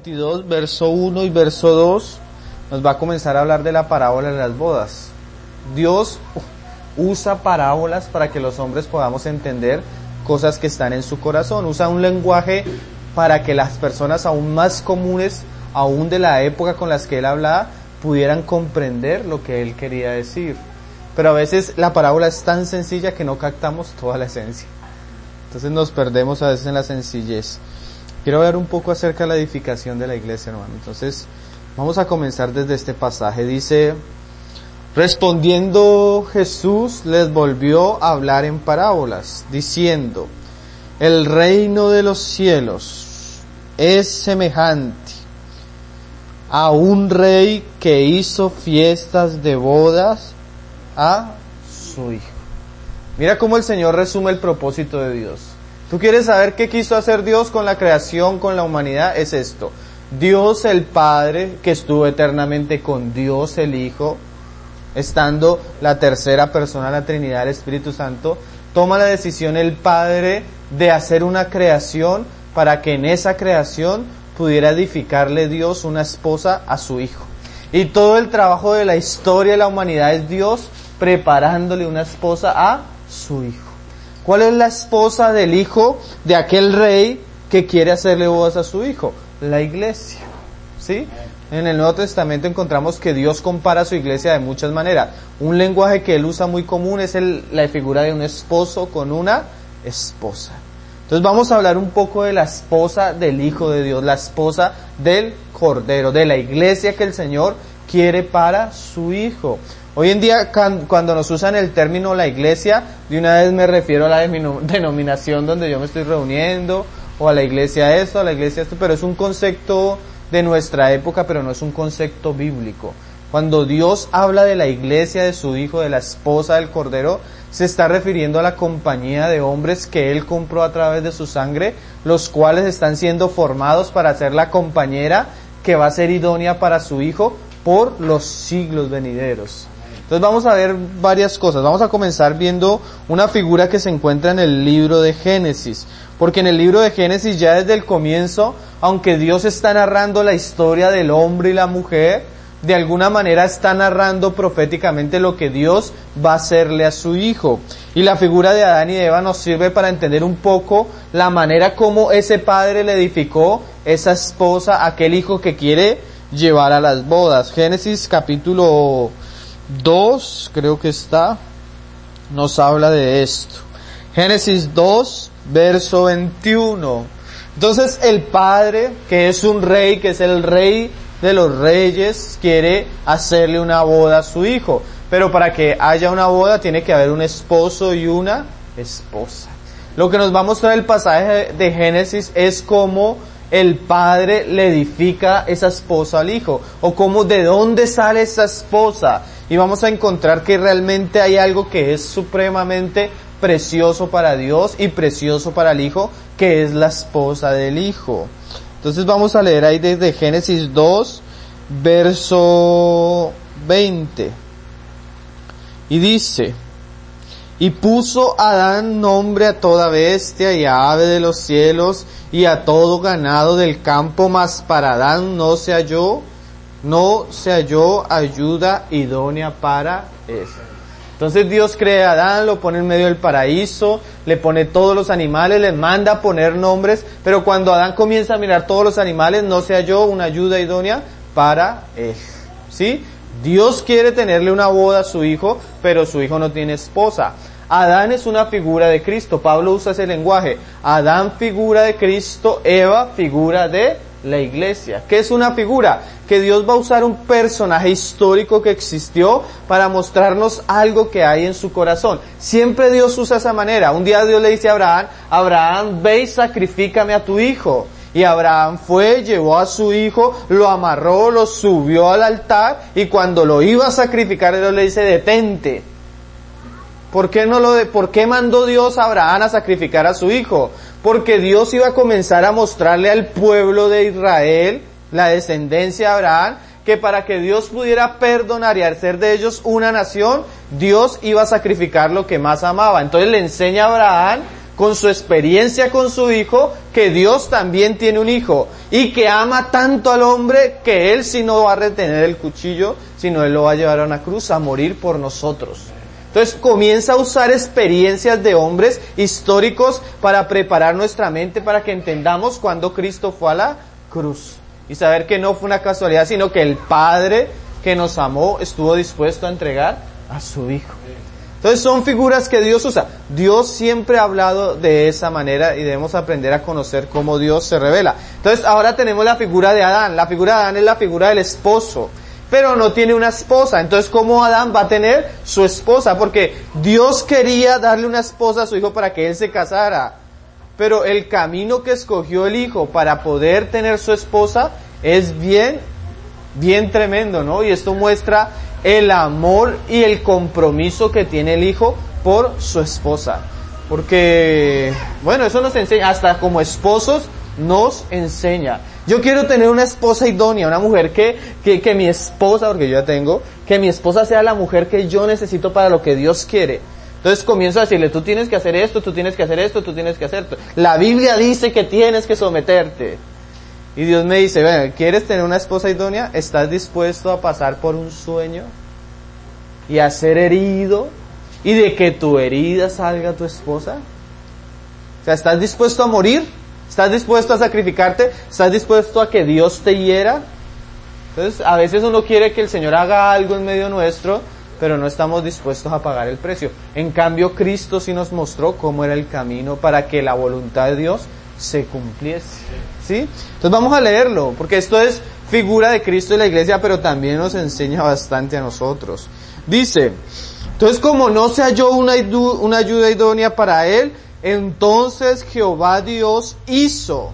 22, verso 1 y verso 2, nos va a comenzar a hablar de la parábola de las bodas. Dios usa parábolas para que los hombres podamos entender cosas que están en su corazón. Usa un lenguaje para que las personas aún más comunes, aún de la época con las que él hablaba, pudieran comprender lo que él quería decir. Pero a veces la parábola es tan sencilla que no captamos toda la esencia. Entonces nos perdemos a veces en la sencillez. Quiero hablar un poco acerca de la edificación de la iglesia, hermano. Entonces vamos a comenzar desde este pasaje. Dice: respondiendo Jesús les volvió a hablar en parábolas, diciendo: el reino de los cielos es semejante a un rey que hizo fiestas de bodas a su hijo. Mira cómo el Señor resume el propósito de Dios. ¿Tú quieres saber qué quiso hacer Dios con la creación, con la humanidad? Es esto: Dios el Padre, que estuvo eternamente con Dios el Hijo, estando la tercera persona de la Trinidad, el Espíritu Santo, toma la decisión el Padre de hacer una creación para que en esa creación pudiera edificarle Dios una esposa a su Hijo. Y todo el trabajo de la historia de la humanidad es Dios preparándole una esposa a su Hijo. ¿Cuál es la esposa del hijo de aquel rey que quiere hacerle bodas a su hijo? La iglesia, ¿sí? En el Nuevo Testamento encontramos que Dios compara a su iglesia de muchas maneras. Un lenguaje que él usa muy común es la figura de un esposo con una esposa. Entonces vamos a hablar un poco de la esposa del Hijo de Dios, la esposa del Cordero, de la iglesia que el Señor quiere para su Hijo. Hoy en día, cuando nos usan el término la iglesia, de una vez me refiero a la denominación donde yo me estoy reuniendo, o a la iglesia esto, a la iglesia esto, pero es un concepto de nuestra época, pero no es un concepto bíblico. Cuando Dios habla de la iglesia de su Hijo, de la esposa del Cordero, se está refiriendo a la compañía de hombres que Él compró a través de su sangre, los cuales están siendo formados para ser la compañera que va a ser idónea para su Hijo por los siglos venideros. Entonces vamos a ver varias cosas. Vamos a comenzar viendo una figura que se encuentra en el libro de Génesis. Porque en el libro de Génesis, ya desde el comienzo, aunque Dios está narrando la historia del hombre y la mujer, de alguna manera está narrando proféticamente lo que Dios va a hacerle a su Hijo. Y la figura de Adán y de Eva nos sirve para entender un poco la manera como ese padre le edificó esa esposa, aquel hijo que quiere llevar a las bodas. Génesis capítulo 2, creo que nos habla de esto. Génesis 2, verso 21. Entonces el Padre, que es un rey, que es el rey de los reyes, quiere hacerle una boda a su hijo. Pero para que haya una boda tiene que haber un esposo y una esposa. Lo que nos va a mostrar el pasaje de Génesis es cómo el padre le edifica esa esposa al hijo, o cómo, de dónde sale esa esposa. Y vamos a encontrar que realmente hay algo que es supremamente precioso para Dios y precioso para el hijo, que es la esposa del hijo. Entonces vamos a leer ahí desde Génesis 2, verso 20. Y dice: y puso Adán nombre a toda bestia y a ave de los cielos y a todo ganado del campo, mas para Adán no se halló ayuda idónea para él. Entonces Dios crea a Adán, lo pone en medio del paraíso, le pone todos los animales, le manda a poner nombres, pero cuando Adán comienza a mirar todos los animales, no se halló una ayuda idónea para él. ¿Sí? Dios quiere tenerle una boda a su hijo, pero su hijo no tiene esposa. Adán es una figura de Cristo. Pablo usa ese lenguaje. Adán, figura de Cristo; Eva, figura de la iglesia. ¿Qué es una figura? Que Dios va a usar un personaje histórico que existió para mostrarnos algo que hay en su corazón. Siempre Dios usa esa manera. Un día Dios le dice a Abraham: Abraham, ve y sacrifícame a tu hijo. Y Abraham fue, llevó a su hijo, lo amarró, lo subió al altar, y cuando lo iba a sacrificar, Dios le dice: detente. ¿Por qué mandó Dios a Abraham a sacrificar a su hijo? Porque Dios iba a comenzar a mostrarle al pueblo de Israel, la descendencia de Abraham, que para que Dios pudiera perdonar y hacer de ellos una nación, Dios iba a sacrificar lo que más amaba. Entonces le enseña a Abraham con su experiencia con su hijo, que Dios también tiene un hijo y que ama tanto al hombre que él sí no va a retener el cuchillo, sino él lo va a llevar a una cruz a morir por nosotros. Entonces comienza a usar experiencias de hombres históricos para preparar nuestra mente para que entendamos cuando Cristo fue a la cruz y saber que no fue una casualidad, sino que el Padre que nos amó estuvo dispuesto a entregar a su hijo. Entonces son figuras que Dios usa. Dios siempre ha hablado de esa manera y debemos aprender a conocer cómo Dios se revela. Entonces ahora tenemos la figura de Adán. La figura de Adán es la figura del esposo, pero no tiene una esposa. Entonces, ¿cómo Adán va a tener su esposa? Porque Dios quería darle una esposa a su hijo para que él se casara. Pero el camino que escogió el hijo para poder tener su esposa es bien tremendo, ¿no? Y esto muestra el amor y el compromiso que tiene el hijo por su esposa. Porque, bueno, eso nos enseña, hasta como esposos nos enseña. Yo quiero tener una esposa idónea, una mujer que mi esposa, porque yo ya tengo, que mi esposa sea la mujer que yo necesito para lo que Dios quiere. Entonces comienzo a decirle, tú tienes que hacer esto, tú tienes que hacer esto, tú tienes que hacer esto. La Biblia dice que tienes que someterte. Y Dios me dice, bueno, ¿quieres tener una esposa idónea? ¿Estás dispuesto a pasar por un sueño? Y a ser herido, y de que tu herida salga tu esposa. O sea, ¿estás dispuesto a morir? ¿Estás dispuesto a sacrificarte? ¿Estás dispuesto a que Dios te hiera? Entonces, a veces uno quiere que el Señor haga algo en medio nuestro, pero no estamos dispuestos a pagar el precio. En cambio, Cristo sí nos mostró cómo era el camino para que la voluntad de Dios se cumpliese. ¿Sí? Entonces vamos a leerlo, porque esto es figura de Cristo y la iglesia, pero también nos enseña bastante a nosotros. Dice, entonces como no se halló una ayuda idónea para él, entonces Jehová Dios hizo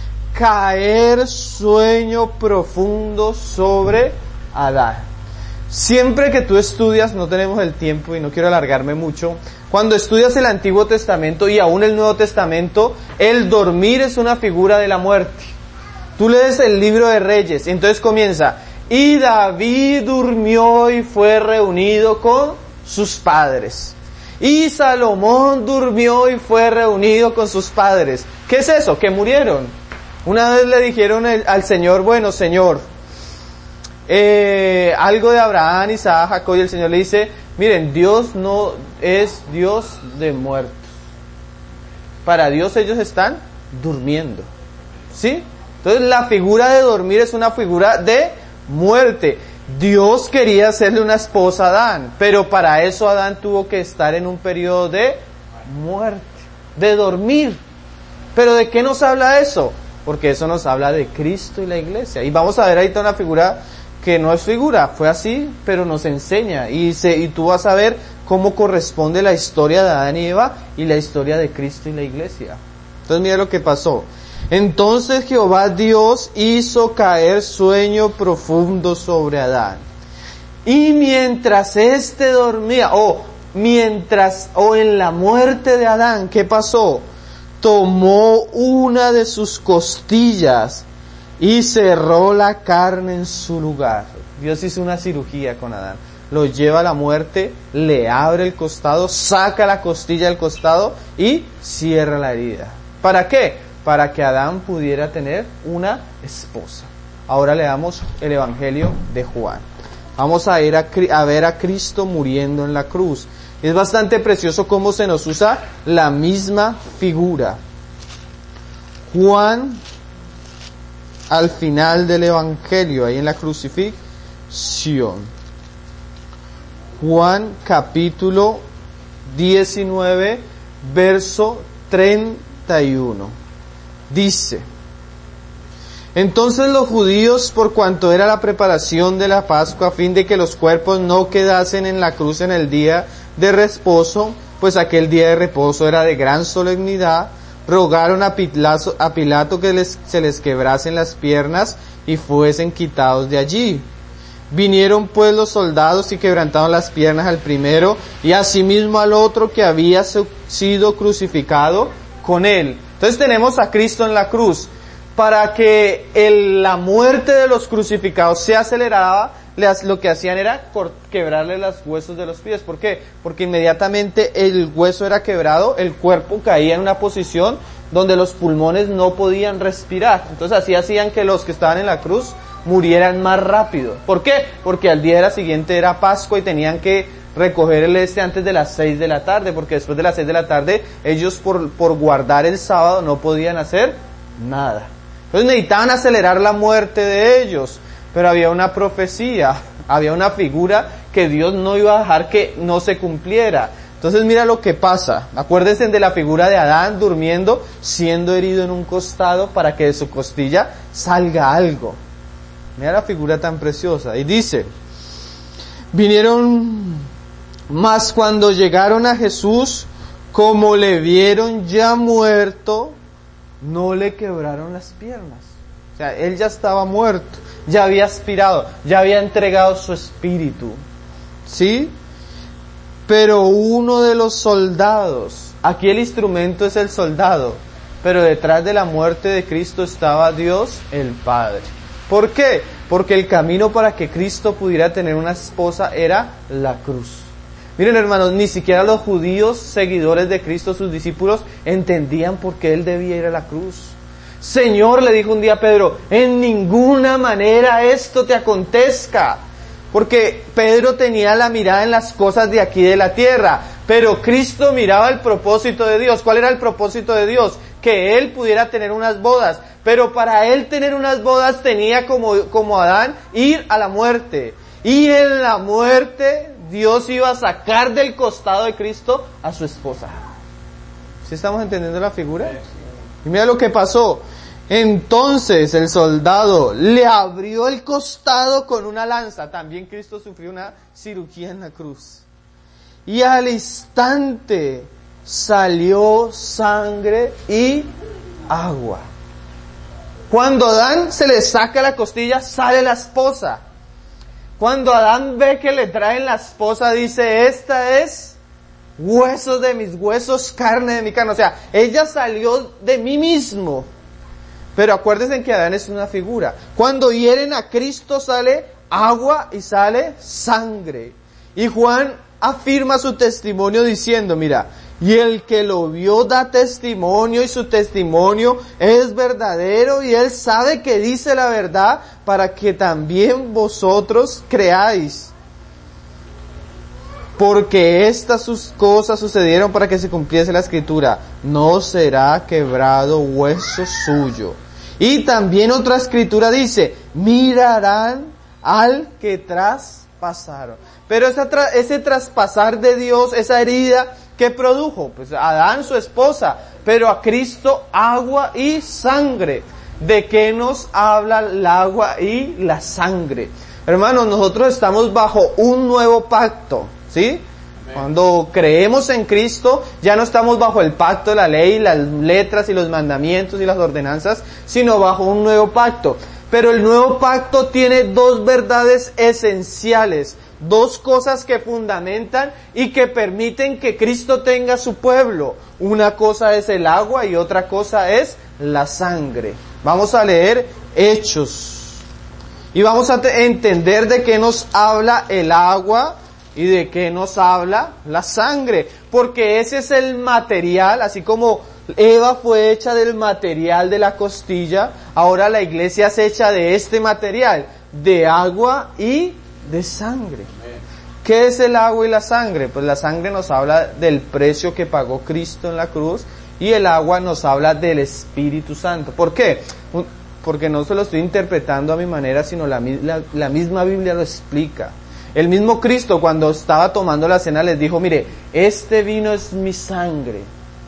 caer sueño profundo sobre Adán. Siempre que tú estudias, no tenemos el tiempo y no quiero alargarme mucho, cuando estudias el Antiguo Testamento y aún el Nuevo Testamento, el dormir es una figura de la muerte. Tú lees el libro de Reyes, entonces comienza, y David durmió y fue reunido con sus padres. Y Salomón durmió y fue reunido con sus padres. ¿Qué es eso? Que murieron. Una vez le dijeron al Señor, bueno, Señor, algo de Abraham, Isaac, Jacob, y el Señor le dice, miren, Dios no es Dios de muertos. Para Dios ellos están durmiendo. ¿Sí? Entonces la figura de dormir es una figura de muerte. Dios quería hacerle una esposa a Adán, pero para eso Adán tuvo que estar en un periodo de muerte, de dormir. ¿Pero de qué nos habla eso? Porque eso nos habla de Cristo y la iglesia. Y vamos a ver ahorita una figura que no es figura, fue así, pero nos enseña. Y tú vas a ver cómo corresponde la historia de Adán y Eva y la historia de Cristo y la iglesia. Entonces mira lo que pasó. Entonces Jehová Dios hizo caer sueño profundo sobre Adán. Y mientras éste dormía, en la muerte de Adán, ¿qué pasó? Tomó una de sus costillas y cerró la carne en su lugar. Dios hizo una cirugía con Adán. Lo lleva a la muerte, le abre el costado, saca la costilla del costado y cierra la herida. ¿Para qué? Para que Adán pudiera tener una esposa. Ahora leamos el Evangelio de Juan. Vamos a ir a ver a Cristo muriendo en la cruz. Es bastante precioso cómo se nos usa la misma figura. Juan, al final del Evangelio, ahí en la crucifixión. Juan capítulo 19, verso 31. Dice, entonces los judíos, por cuanto era la preparación de la Pascua, a fin de que los cuerpos no quedasen en la cruz en el día de reposo, pues aquel día de reposo era de gran solemnidad, rogaron a Pilato que se les quebrasen las piernas y fuesen quitados de allí. Vinieron pues los soldados y quebrantaron las piernas al primero y asimismo al otro que había sido crucificado con él. Entonces tenemos a Cristo en la cruz. Para que la muerte de los crucificados sea acelerada, lo que hacían era quebrarle los huesos de los pies. ¿Por qué? Porque inmediatamente el hueso era quebrado, el cuerpo caía en una posición donde los pulmones no podían respirar. Entonces así hacían que los que estaban en la cruz murieran más rápido. ¿Por qué? Porque al día siguiente era Pascua y tenían que recoger el antes de las 6 de la tarde, porque después de las 6 de la tarde ellos por guardar el sábado no podían hacer nada. Entonces necesitaban acelerar la muerte de ellos, pero había una profecía, había una figura que Dios no iba a dejar que no se cumpliera. Entonces mira lo que pasa. Acuérdense de la figura de Adán durmiendo, siendo herido en un costado para que de su costilla salga algo. Mira la figura tan preciosa. Y dice, vinieron, mas cuando llegaron a Jesús, como le vieron ya muerto, no le quebraron las piernas. O sea, él ya estaba muerto, ya había expirado, ya había entregado su espíritu. ¿Sí? Pero uno de los soldados, aquí el instrumento es el soldado, pero detrás de la muerte de Cristo estaba Dios el Padre. ¿Por qué? Porque el camino para que Cristo pudiera tener una esposa era la cruz. Miren, hermanos, ni siquiera los judíos seguidores de Cristo, sus discípulos, entendían por qué Él debía ir a la cruz. Señor, le dijo un día a Pedro, en ninguna manera esto te acontezca. Porque Pedro tenía la mirada en las cosas de aquí de la tierra, pero Cristo miraba el propósito de Dios. ¿Cuál era el propósito de Dios? Que Él pudiera tener unas bodas, pero para Él tener unas bodas tenía como Adán ir a la muerte. Y en la muerte Dios iba a sacar del costado de Cristo a su esposa. ¿Sí estamos entendiendo la figura? Y mira lo que pasó. Entonces el soldado le abrió el costado con una lanza. También Cristo sufrió una cirugía en la cruz. Y al instante salió sangre y agua. Cuando Adán se le saca la costilla, sale la esposa. Cuando Adán ve que le traen la esposa, dice, esta es huesos de mis huesos, carne de mi carne. O sea, ella salió de mí mismo. Pero acuérdense que Adán es una figura. Cuando hieren a Cristo sale agua y sale sangre. Y Juan afirma su testimonio diciendo, mira, y el que lo vio da testimonio y su testimonio es verdadero y él sabe que dice la verdad para que también vosotros creáis. Porque estas sus cosas sucedieron para que se cumpliese la escritura. No será quebrado hueso suyo. Y también otra escritura dice, mirarán al que traspasaron. Pero ese traspasar de Dios, esa herida, ¿qué produjo? Pues a Adán, su esposa, pero a Cristo agua y sangre. ¿De qué nos habla el agua y la sangre? Hermanos, nosotros estamos bajo un nuevo pacto, ¿sí? Cuando creemos en Cristo, ya no estamos bajo el pacto de la ley, las letras y los mandamientos y las ordenanzas, sino bajo un nuevo pacto. Pero el nuevo pacto tiene dos verdades esenciales, dos cosas que fundamentan y que permiten que Cristo tenga su pueblo. Una cosa es el agua y otra cosa es la sangre. Vamos a leer Hechos. Y vamos a entender de qué nos habla el agua y de qué nos habla la sangre. Porque ese es el material, así como Eva fue hecha del material de la costilla, ahora la iglesia es hecha de este material, de agua y de sangre. ¿Qué es el agua y la sangre? Pues la sangre nos habla del precio que pagó Cristo en la cruz y el agua nos habla del Espíritu Santo. ¿Por qué? Porque no se lo estoy interpretando a mi manera, sino la misma Biblia lo explica. El mismo Cristo cuando estaba tomando la cena les dijo, mire, este vino es mi sangre,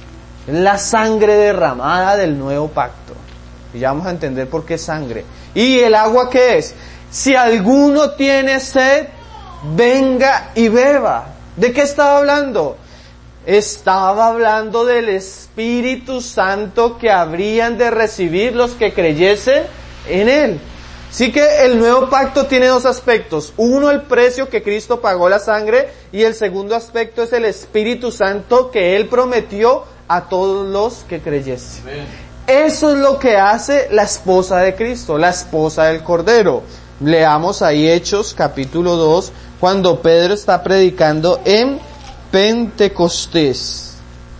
la sangre derramada del nuevo pacto. Y ya vamos a entender por qué sangre. ¿Y el agua qué es? Si alguno tiene sed, venga y beba. ¿De qué estaba hablando? Estaba hablando del Espíritu Santo que habrían de recibir los que creyesen en Él. Así que el nuevo pacto tiene dos aspectos. Uno, el precio que Cristo pagó, la sangre, y el segundo aspecto es el Espíritu Santo que Él prometió a todos los que creyesen. Amén. Eso es lo que hace la esposa de Cristo, la esposa del Cordero. Leamos ahí Hechos capítulo 2, cuando Pedro está predicando en Pentecostés.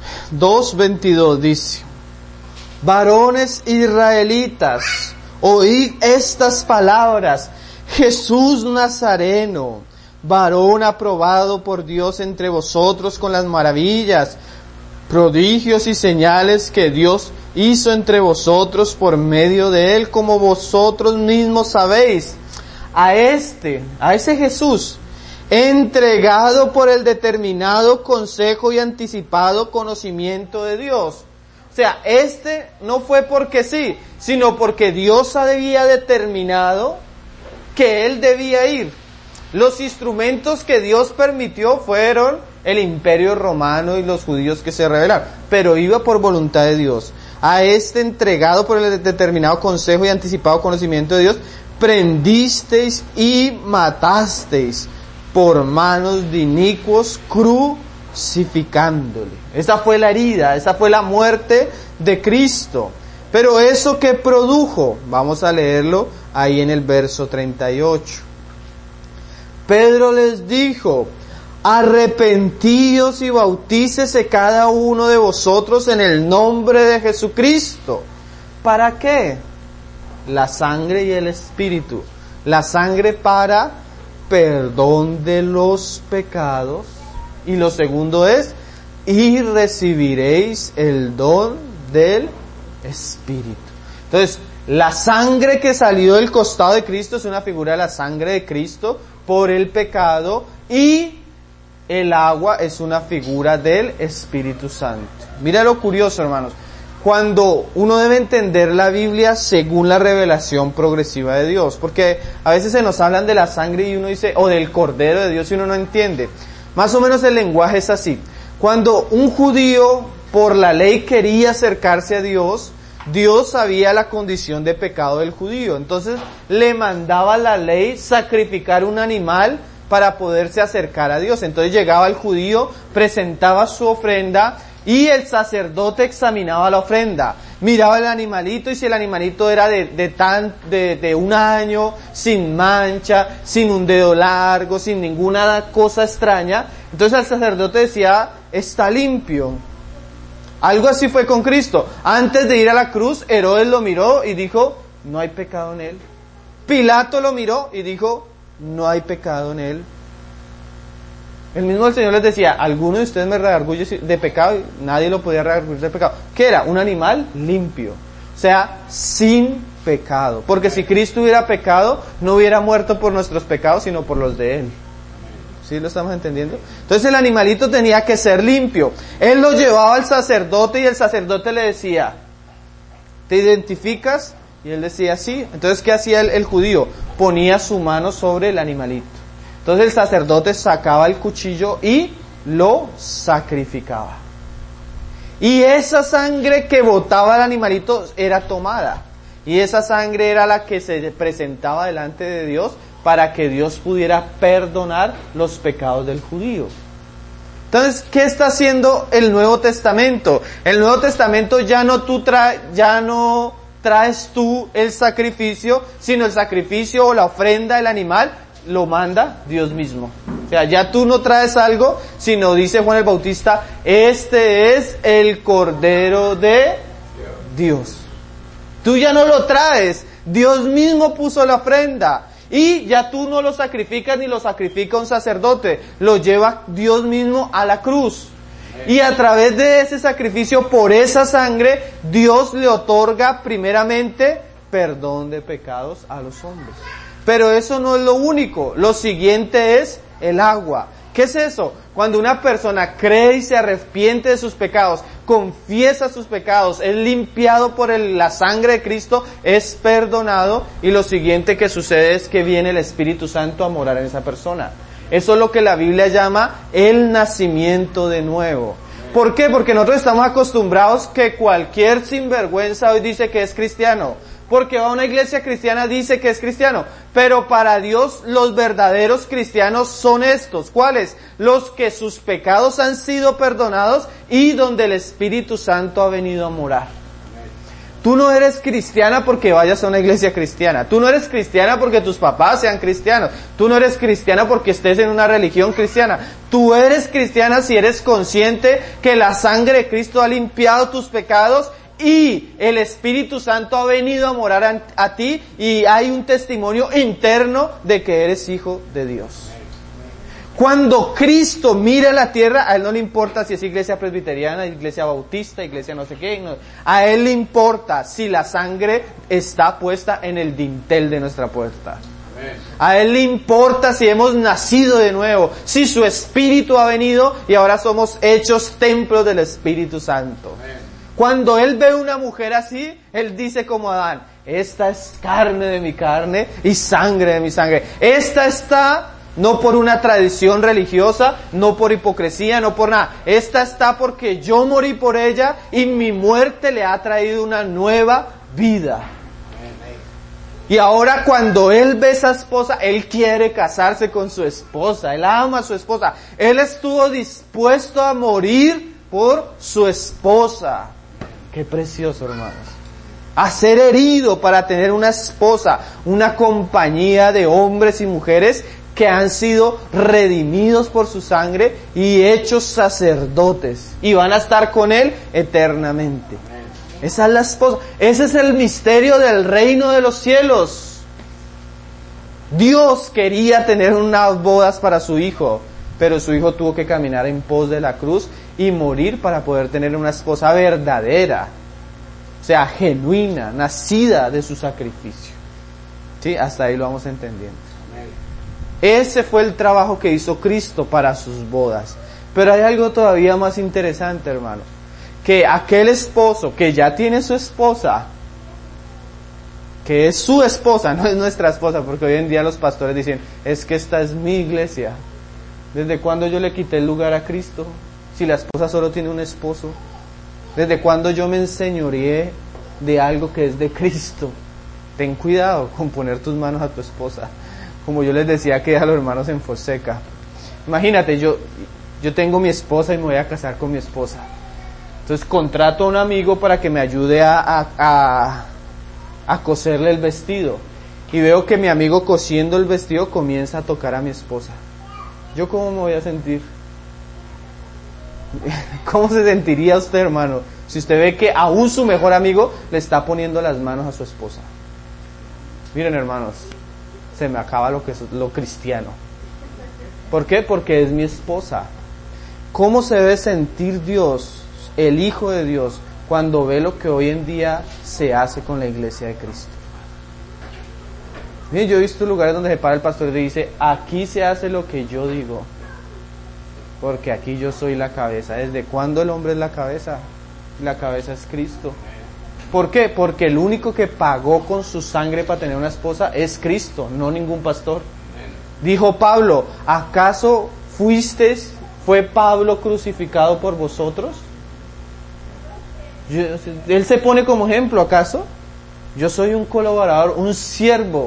2:22 dice: varones israelitas, oíd estas palabras. Jesús Nazareno, varón aprobado por Dios entre vosotros con las maravillas, prodigios y señales que Dios hizo entre vosotros por medio de él, como vosotros mismos sabéis. A ese Jesús, entregado por el determinado consejo y anticipado conocimiento de Dios. O sea, no fue porque sí, sino porque Dios había determinado que él debía ir. Los instrumentos que Dios permitió fueron el Imperio Romano y los judíos que se rebelaron, pero iba por voluntad de Dios. A entregado por el determinado consejo y anticipado conocimiento de Dios, prendisteis y matasteis por manos de inicuos, crucificándole. Esa fue la herida, esa fue la muerte de Cristo. Pero eso que produjo, vamos a leerlo ahí en el verso 38. Pedro les dijo: arrepentíos y bautícese cada uno de vosotros en el nombre de Jesucristo. ¿Para qué? La sangre y el Espíritu. La sangre para perdón de los pecados. Y lo segundo es: y recibiréis el don del Espíritu. Entonces, la sangre que salió del costado de Cristo es una figura de la sangre de Cristo por el pecado, y el agua es una figura del Espíritu Santo. Mira lo curioso, hermanos. Cuando uno debe entender la Biblia según la revelación progresiva de Dios, porque a veces se nos hablan de la sangre y uno dice, o del Cordero de Dios, y uno no entiende. Más o menos el lenguaje es así. Cuando un judío por la ley quería acercarse a Dios, Dios sabía la condición de pecado del judío. Entonces le mandaba la ley sacrificar un animal para poderse acercar a Dios. Entonces llegaba el judío, presentaba su ofrenda y el sacerdote examinaba la ofrenda. Miraba el animalito, y si el animalito era de un año, sin mancha, sin un dedo largo, sin ninguna cosa extraña, entonces el sacerdote decía, está limpio. Algo así fue con Cristo. Antes de ir a la cruz, Herodes lo miró y dijo, no hay pecado en él. Pilato lo miró y dijo, no hay pecado en él. El mismo el Señor les decía, alguno de ustedes me redarguye de pecado, y nadie lo podía redarguir de pecado. ¿Qué era? Un animal limpio. O sea, sin pecado. Porque si Cristo hubiera pecado, no hubiera muerto por nuestros pecados, sino por los de él. ¿Sí lo estamos entendiendo? Entonces el animalito tenía que ser limpio. Él lo llevaba al sacerdote y el sacerdote le decía, ¿te identificas? Y él decía, sí. Entonces, ¿qué hacía el judío? Ponía su mano sobre el animalito. Entonces el sacerdote sacaba el cuchillo y lo sacrificaba. Y esa sangre que botaba el animalito era tomada. Y esa sangre era la que se presentaba delante de Dios para que Dios pudiera perdonar los pecados del judío. Entonces, ¿qué está haciendo el Nuevo Testamento? El Nuevo Testamento ya no traes tú el sacrificio, sino el sacrificio o la ofrenda del animal lo manda Dios mismo. O sea, ya tú no traes algo, sino dice Juan el Bautista, este es el Cordero de Dios. Tú ya no lo traes, Dios mismo puso la ofrenda. Y ya tú no lo sacrificas ni lo sacrifica un sacerdote, lo lleva Dios mismo a la cruz. Y a través de ese sacrificio, por esa sangre, Dios le otorga primeramente perdón de pecados a los hombres. Pero eso no es lo único, lo siguiente es el agua. ¿Qué es eso? Cuando una persona cree y se arrepiente de sus pecados, confiesa sus pecados, es limpiado por la sangre de Cristo, es perdonado, y lo siguiente que sucede es que viene el Espíritu Santo a morar en esa persona. Eso es lo que la Biblia llama el nacimiento de nuevo. ¿Por qué? Porque nosotros estamos acostumbrados que cualquier sinvergüenza hoy dice que es cristiano. Porque va a una iglesia cristiana, dice que es cristiano. Pero para Dios los verdaderos cristianos son estos. ¿Cuáles? Los que sus pecados han sido perdonados y donde el Espíritu Santo ha venido a morar. Tú no eres cristiana porque vayas a una iglesia cristiana. Tú no eres cristiana porque tus papás sean cristianos. Tú no eres cristiana porque estés en una religión cristiana. Tú eres cristiana si eres consciente que la sangre de Cristo ha limpiado tus pecados y el Espíritu Santo ha venido a morar a ti y hay un testimonio interno de que eres hijo de Dios. Cuando Cristo mira la tierra, a Él no le importa si es iglesia presbiteriana, iglesia bautista, iglesia no sé qué. No. A Él le importa si la sangre está puesta en el dintel de nuestra puerta. A Él le importa si hemos nacido de nuevo, si su Espíritu ha venido y ahora somos hechos templos del Espíritu Santo. Cuando Él ve una mujer así, Él dice como Adán, esta es carne de mi carne y sangre de mi sangre. Esta está no por una tradición religiosa, no por hipocresía, no por nada. Esta está porque yo morí por ella y mi muerte le ha traído una nueva vida. Y ahora cuando Él ve a esa esposa, Él quiere casarse con su esposa. Él ama a su esposa. Él estuvo dispuesto a morir por su esposa. Qué precioso, hermanos. A ser herido para tener una esposa, una compañía de hombres y mujeres que han sido redimidos por su sangre y hechos sacerdotes y van a estar con Él eternamente. Esa es la esposa. Ese es el misterio del reino de los cielos. Dios quería tener unas bodas para su hijo, pero su hijo tuvo que caminar en pos de la cruz y morir para poder tener una esposa verdadera, o sea, genuina, nacida de su sacrificio. ¿Sí? Hasta ahí lo vamos entendiendo. Ese fue el trabajo que hizo Cristo para sus bodas. Pero hay algo todavía más interesante, hermano. Que aquel esposo que ya tiene su esposa, que es su esposa, no es nuestra esposa, porque hoy en día los pastores dicen, es que esta es mi iglesia. ¿Desde cuándo yo le quité el lugar a Cristo? Si la esposa solo tiene un esposo. ¿Desde cuándo yo me enseñoreé de algo que es de Cristo? Ten cuidado con poner tus manos a tu esposa. Como yo les decía que a los hermanos en Fonseca. Imagínate, yo tengo mi esposa y me voy a casar con mi esposa. Entonces contrato a un amigo para que me ayude a coserle el vestido. Y veo que mi amigo cosiendo el vestido comienza a tocar a mi esposa. ¿Yo cómo me voy a sentir? ¿Cómo se sentiría usted, hermano, si usted ve que aún su mejor amigo le está poniendo las manos a su esposa? Miren, hermanos, se me acaba lo cristiano. ¿Por qué? Porque es mi esposa. ¿Cómo se debe sentir Dios, el Hijo de Dios, cuando ve lo que hoy en día se hace con la iglesia de Cristo? Miren, yo he visto lugares donde se para el pastor y dice, aquí se hace lo que yo digo, porque aquí yo soy la cabeza. ¿Desde cuándo el hombre es la cabeza? La cabeza es Cristo. ¿Por qué? Porque el único que pagó con su sangre para tener una esposa es Cristo, no ningún pastor. Dijo Pablo, ¿acaso fue Pablo crucificado por vosotros? Él se pone como ejemplo, ¿acaso? Yo soy un colaborador, un siervo.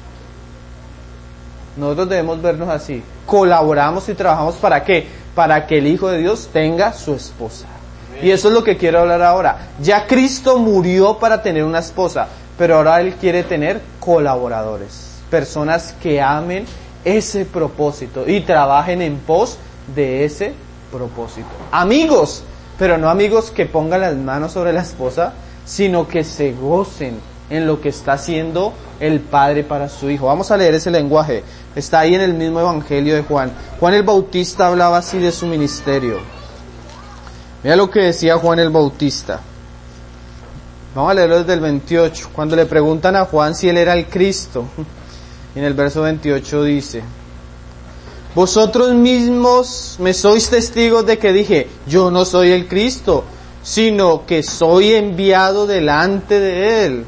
Nosotros debemos vernos así. Colaboramos y trabajamos ¿para qué? Para que el Hijo de Dios tenga su esposa. Y eso es lo que quiero hablar ahora. Ya Cristo murió para tener una esposa, pero ahora Él quiere tener colaboradores. Personas que amen ese propósito y trabajen en pos de ese propósito. Amigos, pero no amigos que pongan las manos sobre la esposa, sino que se gocen en lo que está haciendo el Padre para su Hijo. Vamos a leer ese lenguaje. Está ahí en el mismo Evangelio de Juan. Juan el Bautista hablaba así de su ministerio. Mira lo que decía Juan el Bautista. Vamos a leerlo desde el 28. Cuando le preguntan a Juan si él era el Cristo, en el verso 28 dice, vosotros mismos me sois testigos de que dije, yo no soy el Cristo, sino que soy enviado delante de Él.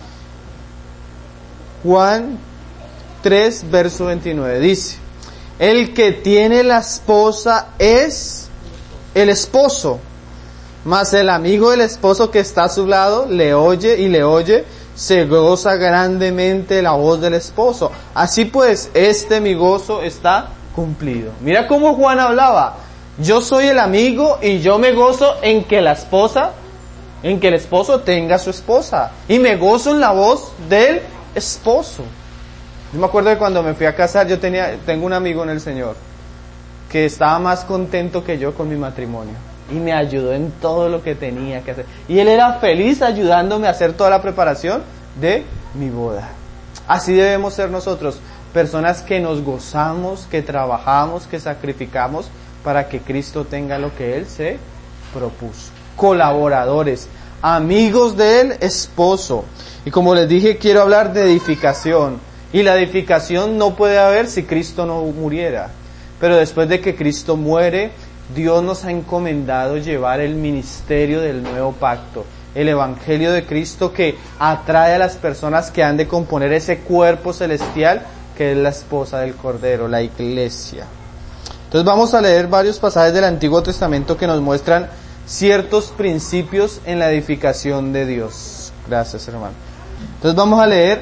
Juan 3, verso 29 dice, el que tiene la esposa es el esposo, mas el amigo del esposo que está a su lado le oye, se goza grandemente la voz del esposo. Así pues, mi gozo está cumplido. Mira cómo Juan hablaba. Yo soy el amigo y yo me gozo en que la esposa en que el esposo tenga a su esposa. Y me gozo en la voz del esposo. Yo me acuerdo que cuando me fui a casar, tengo un amigo en el Señor que estaba más contento que yo con mi matrimonio. Y me ayudó en todo lo que tenía que hacer. Y él era feliz ayudándome a hacer toda la preparación de mi boda. Así debemos ser nosotros, personas que nos gozamos, que trabajamos, que sacrificamos para que Cristo tenga lo que Él se propuso. Colaboradores, amigos del esposo. Y como les dije, quiero hablar de edificación. Y la edificación no puede haber si Cristo no muriera. Pero después de que Cristo muere, Dios nos ha encomendado llevar el ministerio del nuevo pacto, el evangelio de Cristo que atrae a las personas que han de componer ese cuerpo celestial que es la esposa del Cordero, la iglesia. Entonces vamos a leer varios pasajes del Antiguo Testamento que nos muestran ciertos principios en la edificación de Dios. Gracias, hermano. Entonces vamos a leer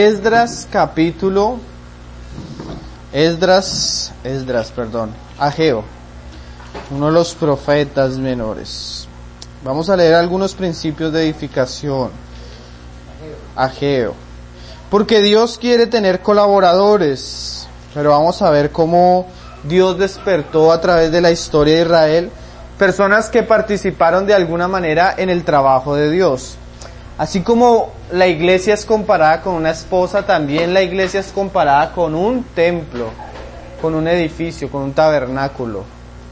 Ageo, uno de los profetas menores. Vamos a leer algunos principios de edificación. Ageo. Porque Dios quiere tener colaboradores, pero vamos a ver cómo Dios despertó a través de la historia de Israel personas que participaron de alguna manera en el trabajo de Dios. Así como la iglesia es comparada con una esposa, también la iglesia es comparada con un templo, con un edificio, con un tabernáculo.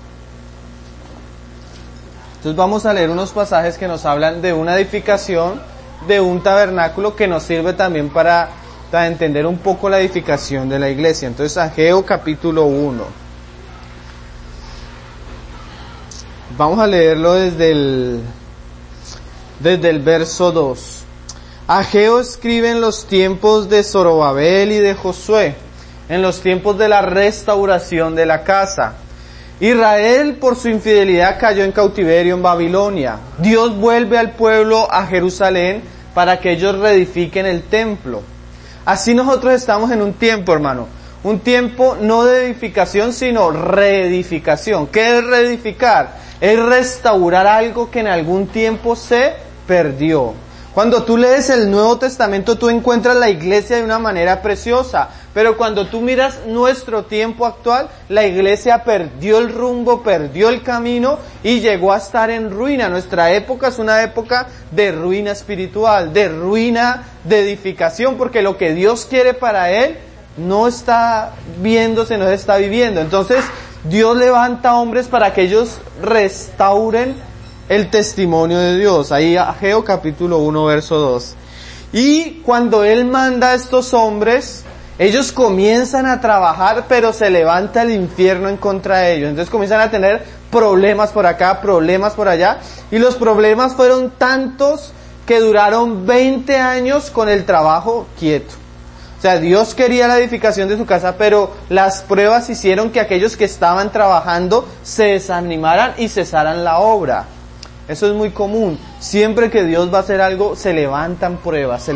Entonces vamos a leer unos pasajes que nos hablan de una edificación, de un tabernáculo que nos sirve también para entender un poco la edificación de la iglesia. Entonces Ageo capítulo 1. Vamos a leerlo desde el verso 2. Ageo escribe en los tiempos de Zorobabel y de Josué, en los tiempos de la restauración de la casa. Israel por su infidelidad cayó en cautiverio en Babilonia. Dios vuelve al pueblo a Jerusalén para que ellos reedifiquen el templo. Así nosotros estamos en un tiempo, hermano. Un tiempo no de edificación, sino reedificación. ¿Qué es reedificar? Es restaurar algo que en algún tiempo se perdió. Cuando tú lees el Nuevo Testamento, tú encuentras la iglesia de una manera preciosa. Pero cuando tú miras nuestro tiempo actual, la iglesia perdió el rumbo, perdió el camino y llegó a estar en ruina. Nuestra época es una época de ruina espiritual, de ruina de edificación, porque lo que Dios quiere para Él no está viéndose, no se está viviendo. Entonces, Dios levanta hombres para que ellos restauren el testimonio de Dios. Ahí Ageo capítulo 1 verso 2. Y cuando Él manda a estos hombres, ellos comienzan a trabajar, pero se levanta el infierno en contra de ellos. Entonces comienzan a tener problemas por acá, problemas por allá. Y los problemas fueron tantos que duraron 20 años con el trabajo quieto. O sea, Dios quería la edificación de su casa, pero las pruebas hicieron que aquellos que estaban trabajando se desanimaran y cesaran la obra. Eso es muy común. Siempre que Dios va a hacer algo, se levantan pruebas.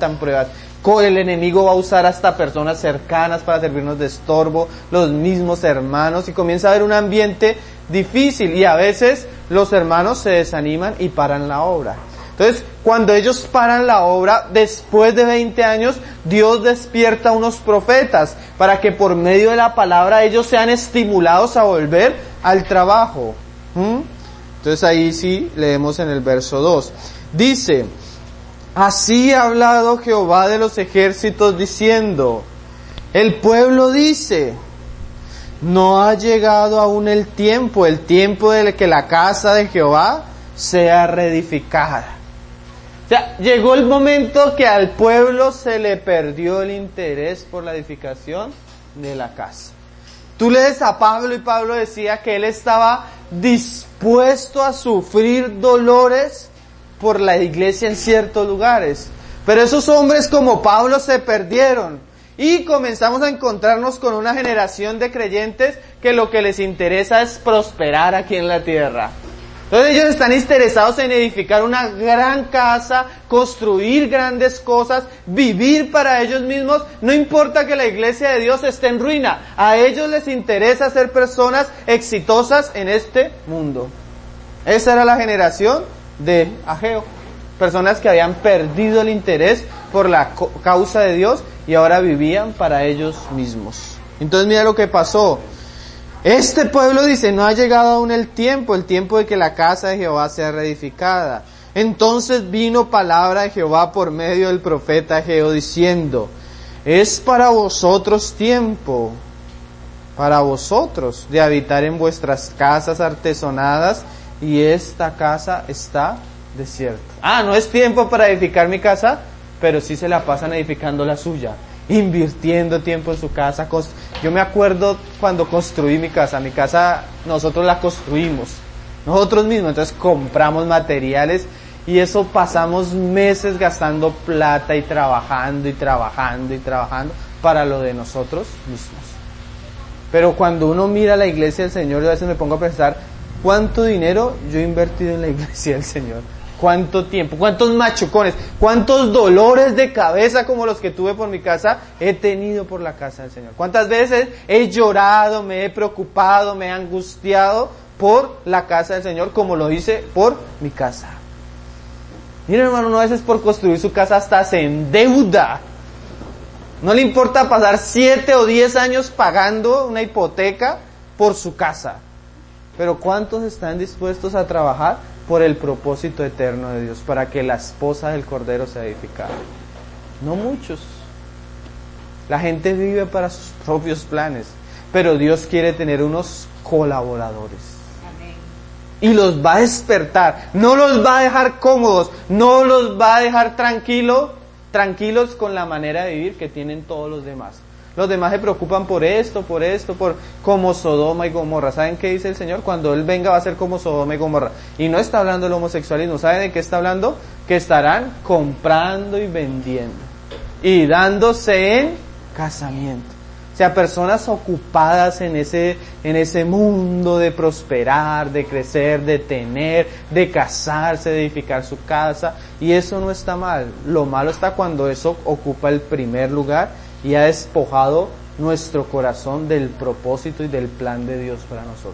El enemigo va a usar hasta personas cercanas para servirnos de estorbo, los mismos hermanos, y comienza a haber un ambiente difícil, y a veces los hermanos se desaniman y paran la obra. Entonces, cuando ellos paran la obra, después de 20 años, Dios despierta unos profetas para que por medio de la palabra ellos sean estimulados a volver al trabajo. Entonces ahí sí leemos en el verso 2. Dice: así ha hablado Jehová de los ejércitos diciendo, el pueblo dice, no ha llegado aún el tiempo de que la casa de Jehová sea reedificada. O sea, llegó el momento que al pueblo se le perdió el interés por la edificación de la casa. Tú lees a Pablo y Pablo decía que él estaba dispuesto a sufrir dolores por la iglesia en ciertos lugares. Pero esos hombres como Pablo se perdieron y comenzamos a encontrarnos con una generación de creyentes que lo que les interesa es prosperar aquí en la tierra. Entonces ellos están interesados en edificar una gran casa, construir grandes cosas, vivir para ellos mismos. No importa que la iglesia de Dios esté en ruina. A ellos les interesa ser personas exitosas en este mundo. Esa era la generación de Ageo. Personas que habían perdido el interés por la causa de Dios y ahora vivían para ellos mismos. Entonces mira lo que pasó. Este pueblo dice, no ha llegado aún el tiempo de que la casa de Jehová sea reedificada. Entonces vino palabra de Jehová por medio del profeta Ageo diciendo, es para vosotros tiempo, para vosotros, de habitar en vuestras casas artesonadas, y esta casa está desierta. No es tiempo para edificar mi casa, pero sí se la pasan edificando la suya, invirtiendo tiempo en su casa. Yo me acuerdo cuando construí mi casa nosotros la construimos, nosotros mismos, entonces compramos materiales y eso pasamos meses gastando plata y trabajando para lo de nosotros mismos. Pero cuando uno mira la iglesia del Señor, yo a veces me pongo a pensar, ¿cuánto dinero yo he invertido en la iglesia del Señor? ¿Cuánto tiempo? ¿Cuántos machucones? ¿Cuántos dolores de cabeza como los que tuve por mi casa he tenido por la casa del Señor? ¿Cuántas veces he llorado, me he preocupado, me he angustiado por la casa del Señor como lo hice por mi casa? Miren, hermano, uno a veces por construir su casa hasta se endeuda. No le importa pasar 7 o 10 años pagando una hipoteca por su casa. Pero ¿cuántos están dispuestos a trabajar por el propósito eterno de Dios, para que la esposa del Cordero sea edificada? No muchos. La gente vive para sus propios planes, pero Dios quiere tener unos colaboradores. Amén. Y los va a despertar, no los va a dejar cómodos, no los va a dejar tranquilos con la manera de vivir que tienen todos los demás. Los demás se preocupan por como Sodoma y Gomorra. ¿Saben qué dice el Señor? Cuando Él venga va a ser como Sodoma y Gomorra. Y no está hablando del homosexualismo. ¿Saben de qué está hablando? Que estarán comprando y vendiendo. Y dándose en casamiento. O sea, personas ocupadas en ese mundo de prosperar, de crecer, de tener, de casarse, de edificar su casa. Y eso no está mal. Lo malo está cuando eso ocupa el primer lugar y ha despojado nuestro corazón del propósito y del plan de Dios para nosotros.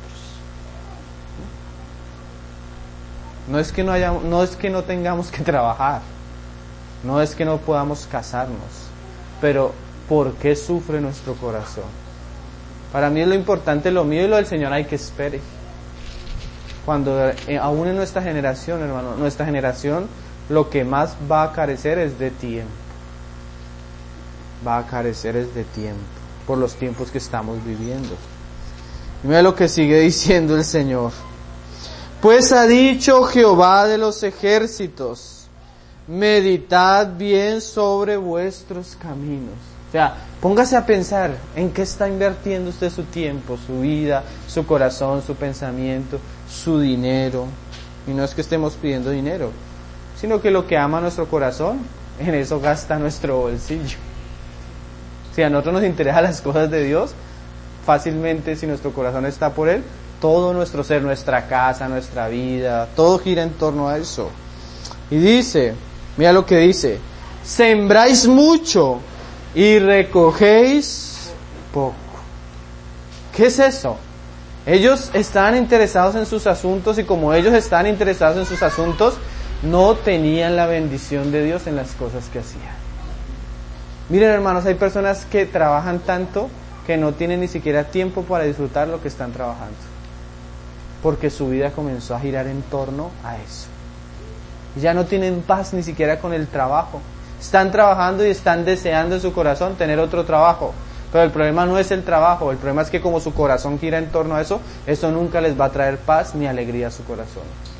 No es que no tengamos que trabajar, no es que no podamos casarnos, pero ¿por qué sufre nuestro corazón? Para mí es lo importante, lo mío y lo del Señor hay que esperar. Cuando aún en nuestra generación, hermano, nuestra generación lo que más va a carecer es de tiempo. Va a carecer es de tiempo, por los tiempos que estamos viviendo. Y mira lo que sigue diciendo el Señor. Pues ha dicho Jehová de los ejércitos, meditad bien sobre vuestros caminos. O sea, póngase a pensar en qué está invirtiendo usted su tiempo, su vida, su corazón, su pensamiento, su dinero. Y no es que estemos pidiendo dinero, sino que lo que ama nuestro corazón, en eso gasta nuestro bolsillo. Si a nosotros nos interesan las cosas de Dios, fácilmente, si nuestro corazón está por Él, todo nuestro ser, nuestra casa, nuestra vida, todo gira en torno a eso. Y dice, mira lo que dice, sembráis mucho y recogéis poco. ¿Qué es eso? Ellos estaban interesados en sus asuntos y como ellos estaban interesados en sus asuntos, no tenían la bendición de Dios en las cosas que hacían. Miren, hermanos, hay personas que trabajan tanto que no tienen ni siquiera tiempo para disfrutar lo que están trabajando, porque su vida comenzó a girar en torno a eso. Ya no tienen paz ni siquiera con el trabajo. Están trabajando y están deseando en su corazón tener otro trabajo, pero el problema no es el trabajo, el problema es que como su corazón gira en torno a eso, eso nunca les va a traer paz ni alegría a su corazón.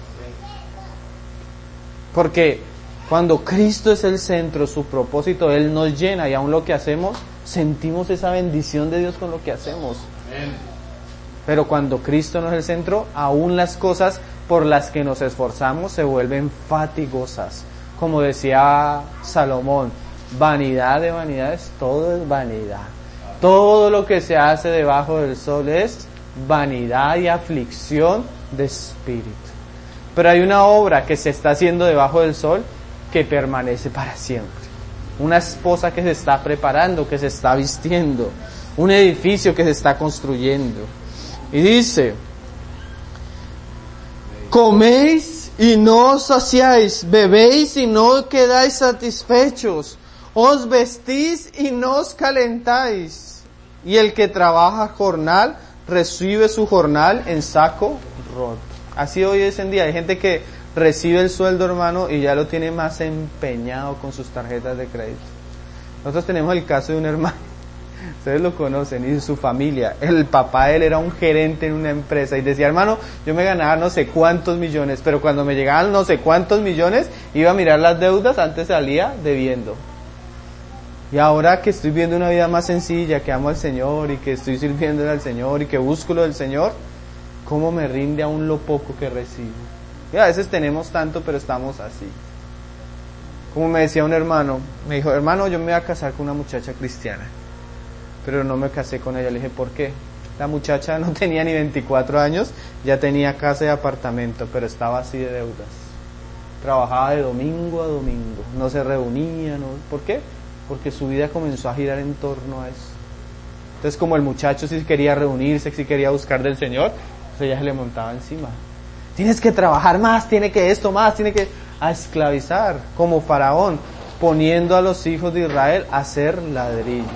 Porque cuando Cristo es el centro, su propósito, Él nos llena y aún lo que hacemos, sentimos esa bendición de Dios con lo que hacemos. Amén. Pero cuando Cristo no es el centro, aún las cosas por las que nos esforzamos se vuelven fatigosas. Como decía Salomón, vanidad de vanidades, todo es vanidad. Todo lo que se hace debajo del sol es vanidad y aflicción de espíritu. Pero hay una obra que se está haciendo debajo del sol que permanece para siempre. Una esposa que se está preparando, que se está vistiendo. Un edificio que se está construyendo. Y dice, coméis y no os saciáis, bebéis y no quedáis satisfechos, os vestís y no os calentáis. Y el que trabaja jornal, recibe su jornal en saco roto. Así hoy es en día, hay gente que recibe el sueldo, hermano, y ya lo tiene más empeñado con sus tarjetas de crédito. Nosotros tenemos el caso de un hermano, ustedes lo conocen, y su familia. El papá de él era un gerente en una empresa y decía, hermano, yo me ganaba no sé cuántos millones, pero cuando me llegaban no sé cuántos millones, iba a mirar las deudas, antes salía debiendo. Y ahora que estoy viendo una vida más sencilla, que amo al Señor y que estoy sirviéndole al Señor y que busco lo del Señor, ¿cómo me rinde aún lo poco que recibo? Y a veces tenemos tanto, pero estamos así. Como me decía un hermano, me dijo, hermano, yo me voy a casar con una muchacha cristiana, pero no me casé con ella. Le dije, ¿por qué? La muchacha no tenía ni 24 años, ya tenía casa y apartamento, pero estaba así de deudas. Trabajaba de domingo a domingo, no se reunía, ¿no? ¿Por qué? Porque su vida comenzó a girar en torno a eso. Entonces, como el muchacho sí quería reunirse, sí quería buscar del Señor, pues ella se le montaba encima. Tienes que trabajar más, tiene que esto más, tiene que... a esclavizar, como Faraón, poniendo a los hijos de Israel a hacer ladrillos.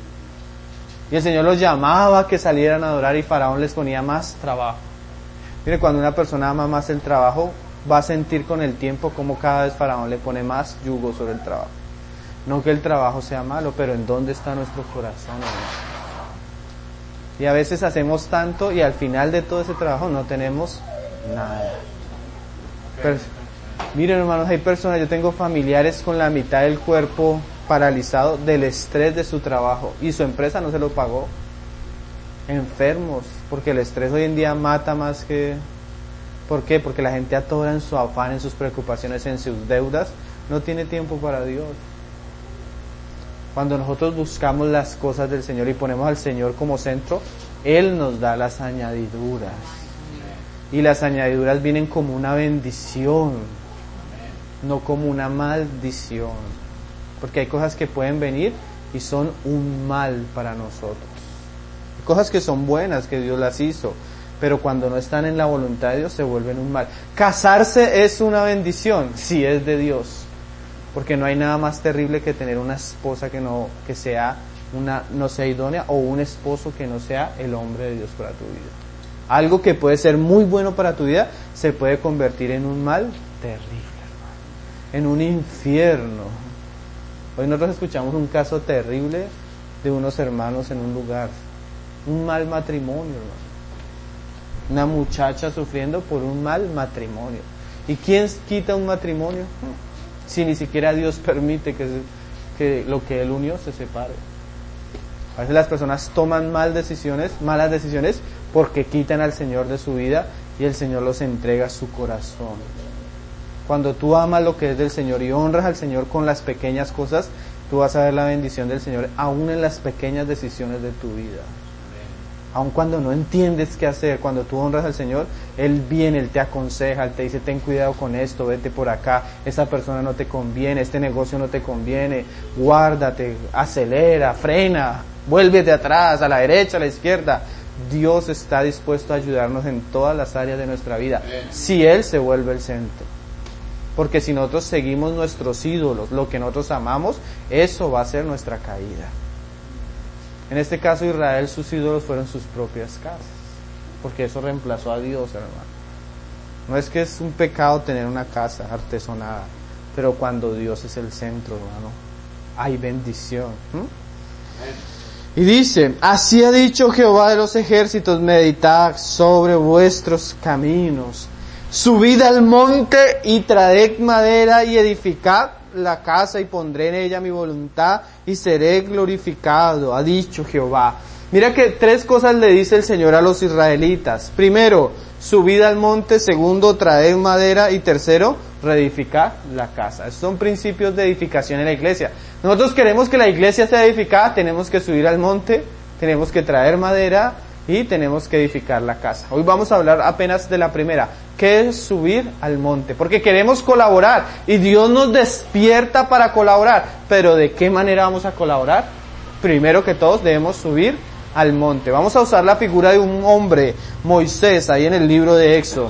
Y el Señor los llamaba a que salieran a adorar y Faraón les ponía más trabajo. Mire, cuando una persona ama más el trabajo, va a sentir con el tiempo como cada vez Faraón le pone más yugo sobre el trabajo. No que el trabajo sea malo, pero ¿en dónde está nuestro corazón, hermano? Y a veces hacemos tanto y al final de todo ese trabajo no tenemos nada. Pero, miren, hermanos, hay personas, yo tengo familiares con la mitad del cuerpo paralizado del estrés de su trabajo y su empresa no se lo pagó. Enfermos, porque el estrés hoy en día mata más que... ¿Por qué? Porque la gente atora en su afán, en sus preocupaciones, en sus deudas, no tiene tiempo para Dios. Cuando nosotros buscamos las cosas del Señor y ponemos al Señor como centro, Él nos da las añadiduras. Y las añadiduras vienen como una bendición, no como una maldición. Porque hay cosas que pueden venir y son un mal para nosotros. Hay cosas que son buenas, que Dios las hizo, pero cuando no están en la voluntad de Dios se vuelven un mal. Casarse es una bendición, si es de Dios. Porque no hay nada más terrible que tener una esposa que no sea idónea, o un esposo que no sea el hombre de Dios para tu vida. Algo que puede ser muy bueno para tu vida se puede convertir en un mal terrible, hermano, en un infierno. Hoy nosotros escuchamos un caso terrible de unos hermanos en un lugar, un mal matrimonio, hermano. Una muchacha sufriendo por un mal matrimonio. ¿Y quién quita un matrimonio? Si ni siquiera Dios permite que lo que Él unió se separe. A veces las personas toman malas decisiones porque quitan al Señor de su vida y el Señor los entrega a su corazón. Cuando tú amas lo que es del Señor y honras al Señor con las pequeñas cosas, tú vas a ver la bendición del Señor aún en las pequeñas decisiones de tu vida. Aun cuando no entiendes qué hacer, cuando tú honras al Señor, Él viene, Él te aconseja, Él te dice, ten cuidado con esto, vete por acá, esa persona no te conviene, este negocio no te conviene, guárdate, acelera, frena, vuélvete atrás, a la derecha, a la izquierda. Dios está dispuesto a ayudarnos en todas las áreas de nuestra vida, si Él se vuelve el centro. Porque si nosotros seguimos nuestros ídolos, lo que nosotros amamos, eso va a ser nuestra caída. En este caso Israel, sus ídolos fueron sus propias casas, porque eso reemplazó a Dios, hermano. No es que es un pecado tener una casa artesonada, pero cuando Dios es el centro, hermano, hay bendición. Y dice, así ha dicho Jehová de los ejércitos, meditad sobre vuestros caminos, subid al monte y traed madera y edificad la casa y pondré en ella mi voluntad y seré glorificado, ha dicho Jehová. Mira que 3 cosas le dice el Señor a los israelitas. Primero, subid al monte. Segundo, traed madera. Y tercero, reedificar la casa. Estos son principios de edificación en la iglesia. Nosotros queremos que la iglesia sea edificada, tenemos que subir al monte, tenemos que traer madera y tenemos que edificar la casa. Hoy vamos a hablar apenas de la primera. ¿Qué es subir al monte? Porque queremos colaborar y Dios nos despierta para colaborar. Pero ¿de qué manera vamos a colaborar? Primero que todos debemos subir al monte. Vamos a usar la figura de un hombre, Moisés, ahí en el libro de Éxodo.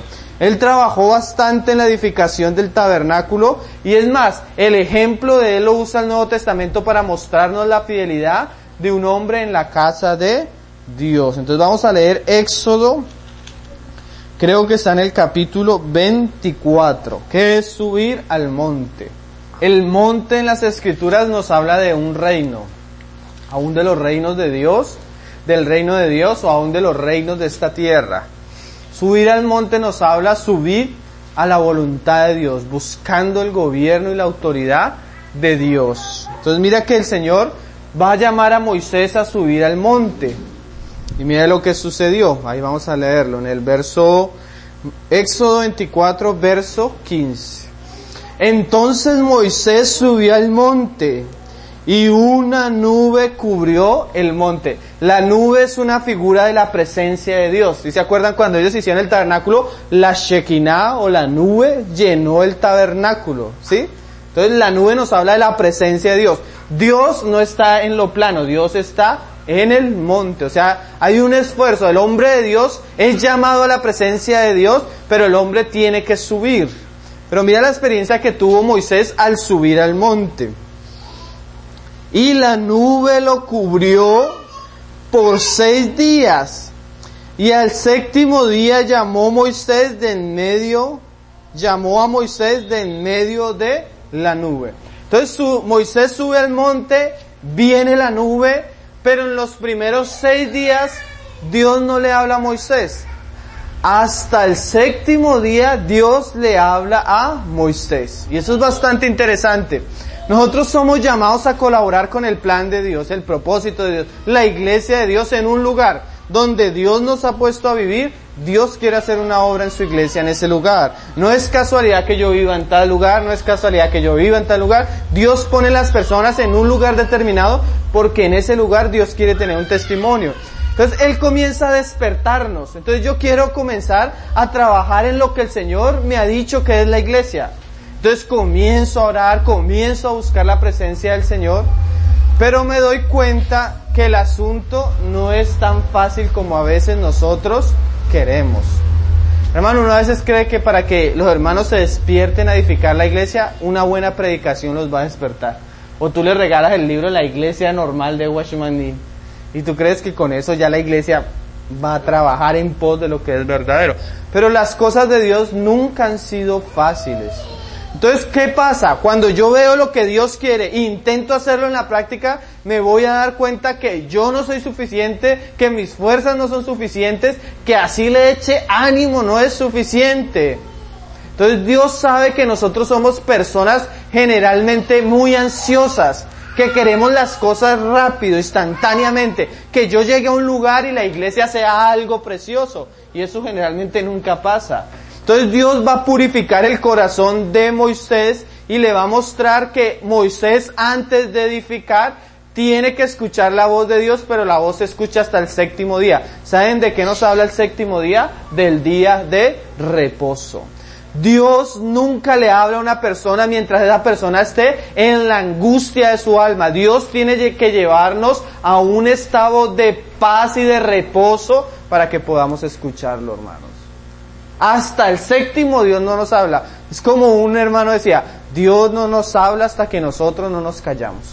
Él trabajó bastante en la edificación del tabernáculo, y es más, el ejemplo de él lo usa el Nuevo Testamento para mostrarnos la fidelidad de un hombre en la casa de Dios. Entonces vamos a leer Éxodo, creo que está en el capítulo 24, que es subir al monte. El monte en las Escrituras nos habla de un reino, aún de los reinos de Dios, del reino de Dios o aún de los reinos de esta tierra. Subir al monte nos habla subir a la voluntad de Dios, buscando el gobierno y la autoridad de Dios. Entonces mira que el Señor va a llamar a Moisés a subir al monte. Y mira lo que sucedió. Ahí vamos a leerlo en el Éxodo 24, verso 15. Entonces Moisés subió al monte y una nube cubrió el monte. La nube es una figura de la presencia de Dios. ¿Sí se acuerdan cuando ellos hicieron el tabernáculo? La Shekinah o la nube llenó el tabernáculo, ¿sí? Entonces la nube nos habla de la presencia de Dios. Dios no está en lo plano, Dios está en el monte. O sea, hay un esfuerzo. El hombre de Dios es llamado a la presencia de Dios, pero el hombre tiene que subir. Pero mira la experiencia que tuvo Moisés al subir al monte. Y la nube lo cubrió por 6 días. Y al 7º día llamó a Moisés de en medio de la nube. Entonces Moisés sube al monte, viene la nube, pero en los primeros 6 días Dios no le habla a Moisés. Hasta el 7º día Dios le habla a Moisés. Y eso es bastante interesante. Nosotros somos llamados a colaborar con el plan de Dios, el propósito de Dios, la iglesia de Dios en un lugar donde Dios nos ha puesto a vivir. Dios quiere hacer una obra en su iglesia en ese lugar. No es casualidad que yo viva en tal lugar, no es casualidad que yo viva en tal lugar. Dios pone las personas en un lugar determinado porque en ese lugar Dios quiere tener un testimonio. Entonces Él comienza a despertarnos. Entonces yo quiero comenzar a trabajar en lo que el Señor me ha dicho que es la iglesia. Entonces comienzo a orar, comienzo a buscar la presencia del Señor, pero me doy cuenta que el asunto no es tan fácil como a veces nosotros queremos. Hermano, uno a veces cree que para que los hermanos se despierten a edificar la iglesia, una buena predicación los va a despertar. O tú les regalas el libro La Iglesia Normal de Watchman Nee, y tú crees que con eso ya la iglesia va a trabajar en pos de lo que es verdadero. Pero las cosas de Dios nunca han sido fáciles. Entonces, ¿qué pasa? Cuando yo veo lo que Dios quiere e intento hacerlo en la práctica, me voy a dar cuenta que yo no soy suficiente, que mis fuerzas no son suficientes, que así le eche ánimo no es suficiente. Entonces, Dios sabe que nosotros somos personas generalmente muy ansiosas, que queremos las cosas rápido, instantáneamente, que yo llegue a un lugar y la iglesia sea algo precioso, y eso generalmente nunca pasa. Entonces Dios va a purificar el corazón de Moisés y le va a mostrar que Moisés, antes de edificar, tiene que escuchar la voz de Dios, pero la voz se escucha hasta el 7º día. ¿Saben de qué nos habla el 7º día? Del día de reposo. Dios nunca le habla a una persona mientras esa persona esté en la angustia de su alma. Dios tiene que llevarnos a un estado de paz y de reposo para que podamos escucharlo, hermanos. Hasta el 7º Dios no nos habla. Es como un hermano decía, Dios no nos habla hasta que nosotros no nos callamos.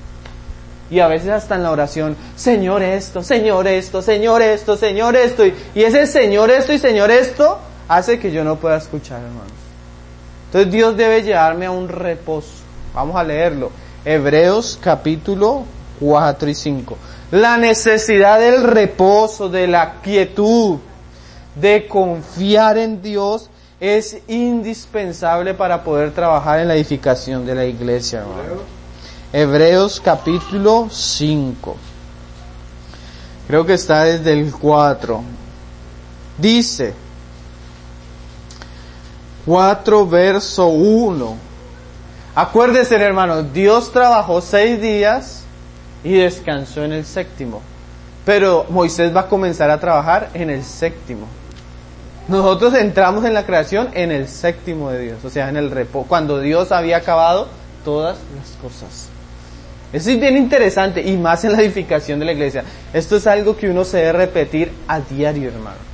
Y a veces hasta en la oración, Señor esto, Señor esto, Señor esto, Señor esto. Y ese Señor esto y Señor esto hace que yo no pueda escuchar, hermanos. Entonces Dios debe llevarme a un reposo. Vamos a leerlo. Hebreos capítulo 4 y 5. La necesidad del reposo, de la quietud, de confiar en Dios es indispensable para poder trabajar en la edificación de la iglesia, hermano. Hebreos capítulo 5. Creo que está desde el 4. Dice, 4 verso 1. Acuérdense, hermano, Dios trabajó 6 días y descansó en el 7º. Pero Moisés va a comenzar a trabajar en el 7º. Nosotros entramos en la creación en el 7º de Dios, o sea, en el reposo, cuando Dios había acabado todas las cosas. Eso es bien interesante, y más en la edificación de la iglesia. Esto es algo que uno se debe repetir a diario, hermano.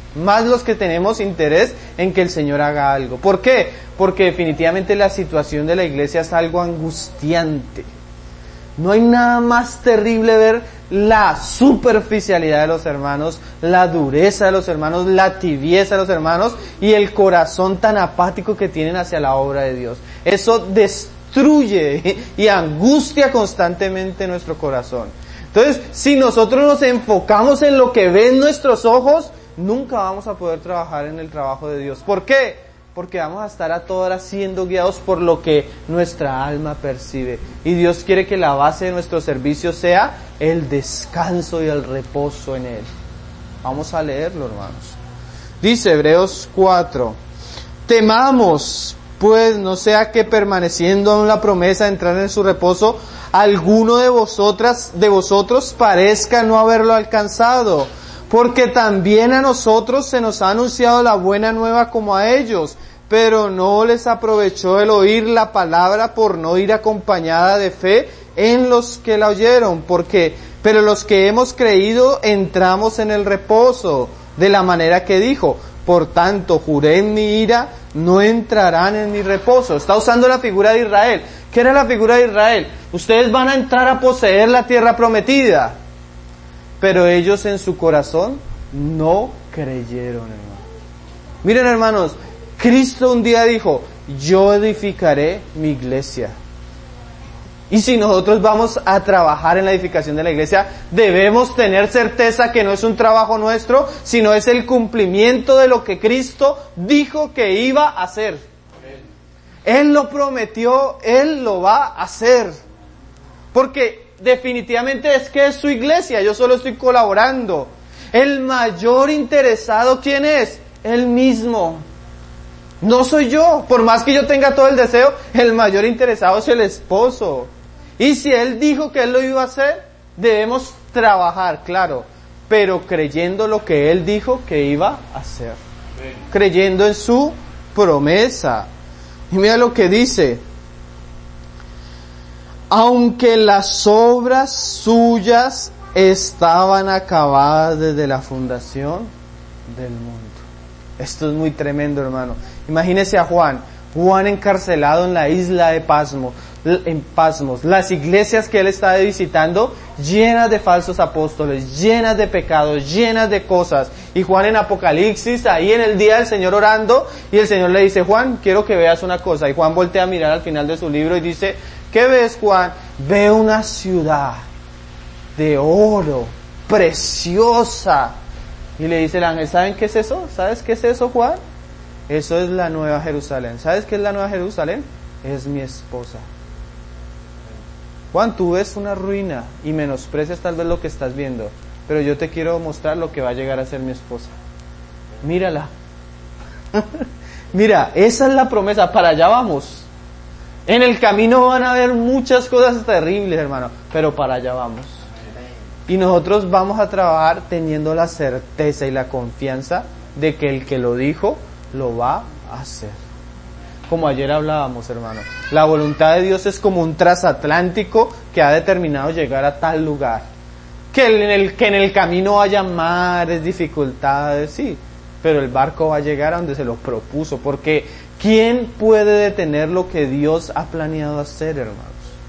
más los que tenemos interés en que el Señor haga algo. ¿Por qué? Porque definitivamente la situación de la iglesia es algo angustiante. No hay nada más terrible ver la superficialidad de los hermanos, la dureza de los hermanos, la tibieza de los hermanos y el corazón tan apático que tienen hacia la obra de Dios. Eso destruye y angustia constantemente nuestro corazón. Entonces, si nosotros nos enfocamos en lo que ven nuestros ojos, nunca vamos a poder trabajar en el trabajo de Dios. ¿Por qué? Porque vamos a estar a todas horas siendo guiados por lo que nuestra alma percibe. Y Dios quiere que la base de nuestro servicio sea el descanso y el reposo en Él. Vamos a leerlo, hermanos. Dice Hebreos 4. Temamos, pues, no sea que permaneciendo en la promesa de entrar en su reposo, alguno de vosotros parezca no haberlo alcanzado. Porque también a nosotros se nos ha anunciado la buena nueva como a ellos, pero no les aprovechó el oír la palabra por no ir acompañada de fe en los que la oyeron, pero los que hemos creído entramos en el reposo, de la manera que dijo, por tanto juré en mi ira, no entrarán en mi reposo. Está usando la figura de Israel. ¿Qué era la figura de Israel? Ustedes van a entrar a poseer la tierra prometida. Pero ellos en su corazón no creyeron, hermano. Miren, hermanos, Cristo un día dijo, yo edificaré mi iglesia. Y si nosotros vamos a trabajar en la edificación de la iglesia, debemos tener certeza que no es un trabajo nuestro, sino es el cumplimiento de lo que Cristo dijo que iba a hacer. Él lo prometió, Él lo va a hacer. Porque definitivamente es que es su iglesia, yo solo estoy colaborando. El mayor interesado, ¿quién es? Él mismo. No soy yo, por más que yo tenga todo el deseo, el mayor interesado es el esposo. Y si Él dijo que Él lo iba a hacer, debemos trabajar, claro, pero creyendo lo que Él dijo que iba a hacer. Creyendo en su promesa. Y mira lo que dice. Aunque las obras suyas estaban acabadas desde la fundación del mundo. Esto es muy tremendo, hermano. Imagínese a Juan encarcelado en la isla de Pasmos, las iglesias que él estaba visitando llenas de falsos apóstoles, llenas de pecados, llenas de cosas. Y Juan en Apocalipsis, ahí en el día del Señor orando, y el Señor le dice, Juan, quiero que veas una cosa. Y Juan voltea a mirar al final de su libro y dice, ¿qué ves, Juan? Veo una ciudad de oro, preciosa. Y le dice el ángel, ¿saben qué es eso? ¿Sabes qué es eso, Juan? Eso es la Nueva Jerusalén. ¿Sabes qué es la Nueva Jerusalén? Es mi esposa. Juan, tú ves una ruina y menosprecias tal vez lo que estás viendo, pero yo te quiero mostrar lo que va a llegar a ser mi esposa. Mírala. Mira, esa es la promesa, para allá vamos. En el camino van a haber muchas cosas terribles, hermano, pero para allá vamos. Y nosotros vamos a trabajar teniendo la certeza y la confianza de que el que lo dijo, lo va a hacer. Como ayer hablábamos, hermano, la voluntad de Dios es como un transatlántico que ha determinado llegar a tal lugar. Que en el camino haya mares, dificultades, sí, pero el barco va a llegar a donde se lo propuso, porque ¿quién puede detener lo que Dios ha planeado hacer, hermanos?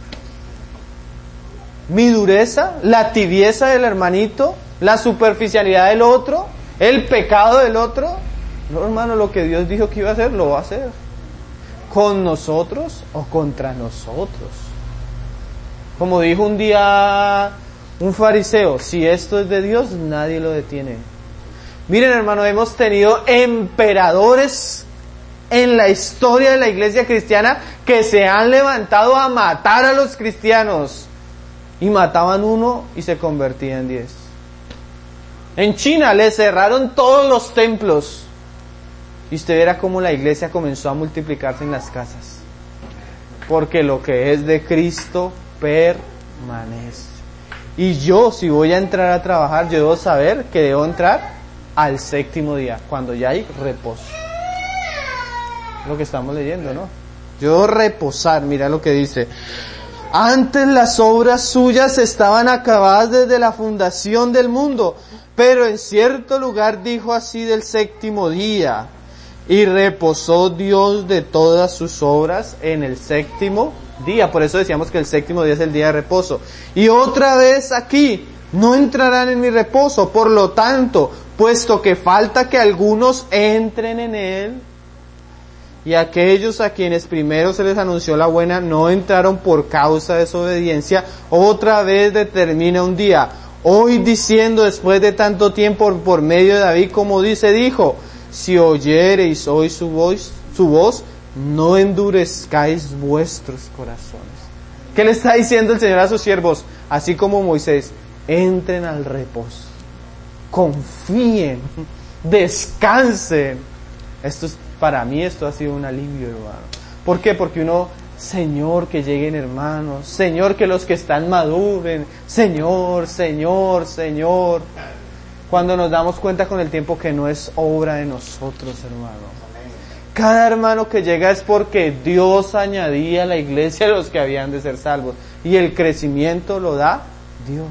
Mi dureza, la tibieza del hermanito, la superficialidad del otro, el pecado del otro. No, hermano, lo que Dios dijo que iba a hacer, lo va a hacer. ¿Con nosotros o contra nosotros? Como dijo un día un fariseo, si esto es de Dios, nadie lo detiene. Miren, hermano, hemos tenido emperadores en la historia de la iglesia cristiana que se han levantado a matar a los cristianos. Y mataban uno y se convertía en 10. En China le cerraron todos los templos. Y usted verá cómo la iglesia comenzó a multiplicarse en las casas. Porque lo que es de Cristo permanece. Y yo, si voy a entrar a trabajar, yo debo saber que debo entrar al 7º día, cuando ya hay reposo. Lo que estamos leyendo, ¿no? Yo debo reposar, mira lo que dice. Antes las obras suyas estaban acabadas desde la fundación del mundo, pero en cierto lugar dijo así del séptimo día, y reposó Dios de todas sus obras en el séptimo día. Por eso decíamos que el séptimo día es el día de reposo. Y otra vez aquí, no entrarán en mi reposo, por lo tanto, puesto que falta que algunos entren en él, y aquellos a quienes primero se les anunció la buena no entraron por causa de desobediencia, otra vez determina un día, hoy diciendo después de tanto tiempo por medio de David, como dijo, si oyereis hoy su voz, no endurezcáis vuestros corazones. ¿Qué le está diciendo el Señor a sus siervos? Así como Moisés, entren al reposo, confíen, descansen. Para mí esto ha sido un alivio, hermano. ¿Por qué? Porque Señor, que lleguen hermanos, Señor, que los que están maduren, Señor, Señor, Señor. Cuando nos damos cuenta con el tiempo que no es obra de nosotros, hermano. Cada hermano que llega es porque Dios añadía a la iglesia a los que habían de ser salvos. Y el crecimiento lo da Dios.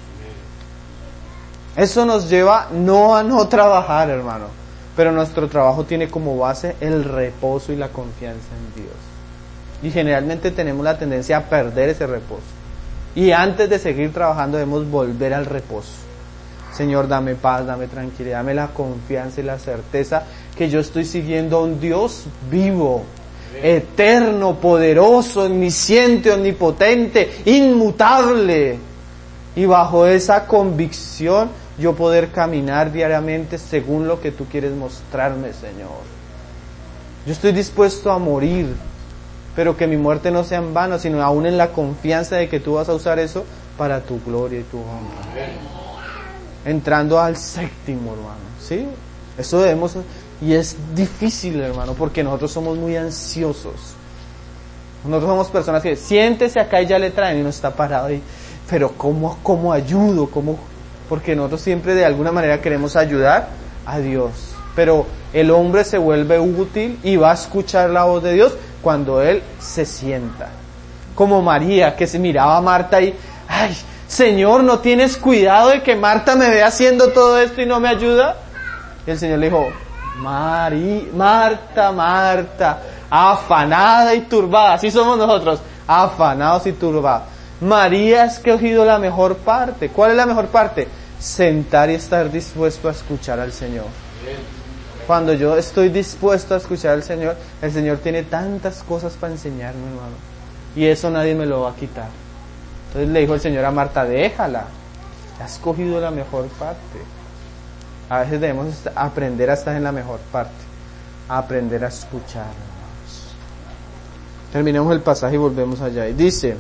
Eso nos lleva no a no trabajar, hermano. Pero nuestro trabajo tiene como base el reposo y la confianza en Dios. Y generalmente tenemos la tendencia a perder ese reposo. Y antes de seguir trabajando debemos volver al reposo. Señor, dame paz, dame tranquilidad, dame la confianza y la certeza que yo estoy siguiendo a un Dios vivo, eterno, poderoso, omnisciente, omnipotente, inmutable. Y bajo esa convicción yo poder caminar diariamente según lo que tú quieres mostrarme, Señor. Yo estoy dispuesto a morir, pero que mi muerte no sea en vano, sino aún en la confianza de que tú vas a usar eso para tu gloria y tu honra. Entrando al séptimo, hermano, ¿sí? Eso debemos, y es difícil, hermano, porque nosotros somos muy ansiosos. Nosotros somos personas que siéntese acá y ya le traen y no está parado ahí. Pero ¿cómo ayudo? Porque nosotros siempre de alguna manera queremos ayudar a Dios. Pero el hombre se vuelve útil y va a escuchar la voz de Dios cuando él se sienta. Como María, que se miraba a Marta y, ay, Señor, ¿no tienes cuidado de que Marta me vea haciendo todo esto y no me ayuda? Y el Señor le dijo, Marta, Marta, afanada y turbada. Así somos nosotros, afanados y turbados. María ha escogido la mejor parte. ¿Cuál es la mejor parte? Sentar y estar dispuesto a escuchar al Señor. Cuando yo estoy dispuesto a escuchar al Señor, el Señor tiene tantas cosas para enseñarme, hermano. Y eso nadie me lo va a quitar. Entonces le dijo el Señor a Marta, déjala. Ha escogido la mejor parte. A veces debemos aprender a estar en la mejor parte. A aprender a escuchar, hermanos. Terminemos el pasaje y volvemos allá. Y dice,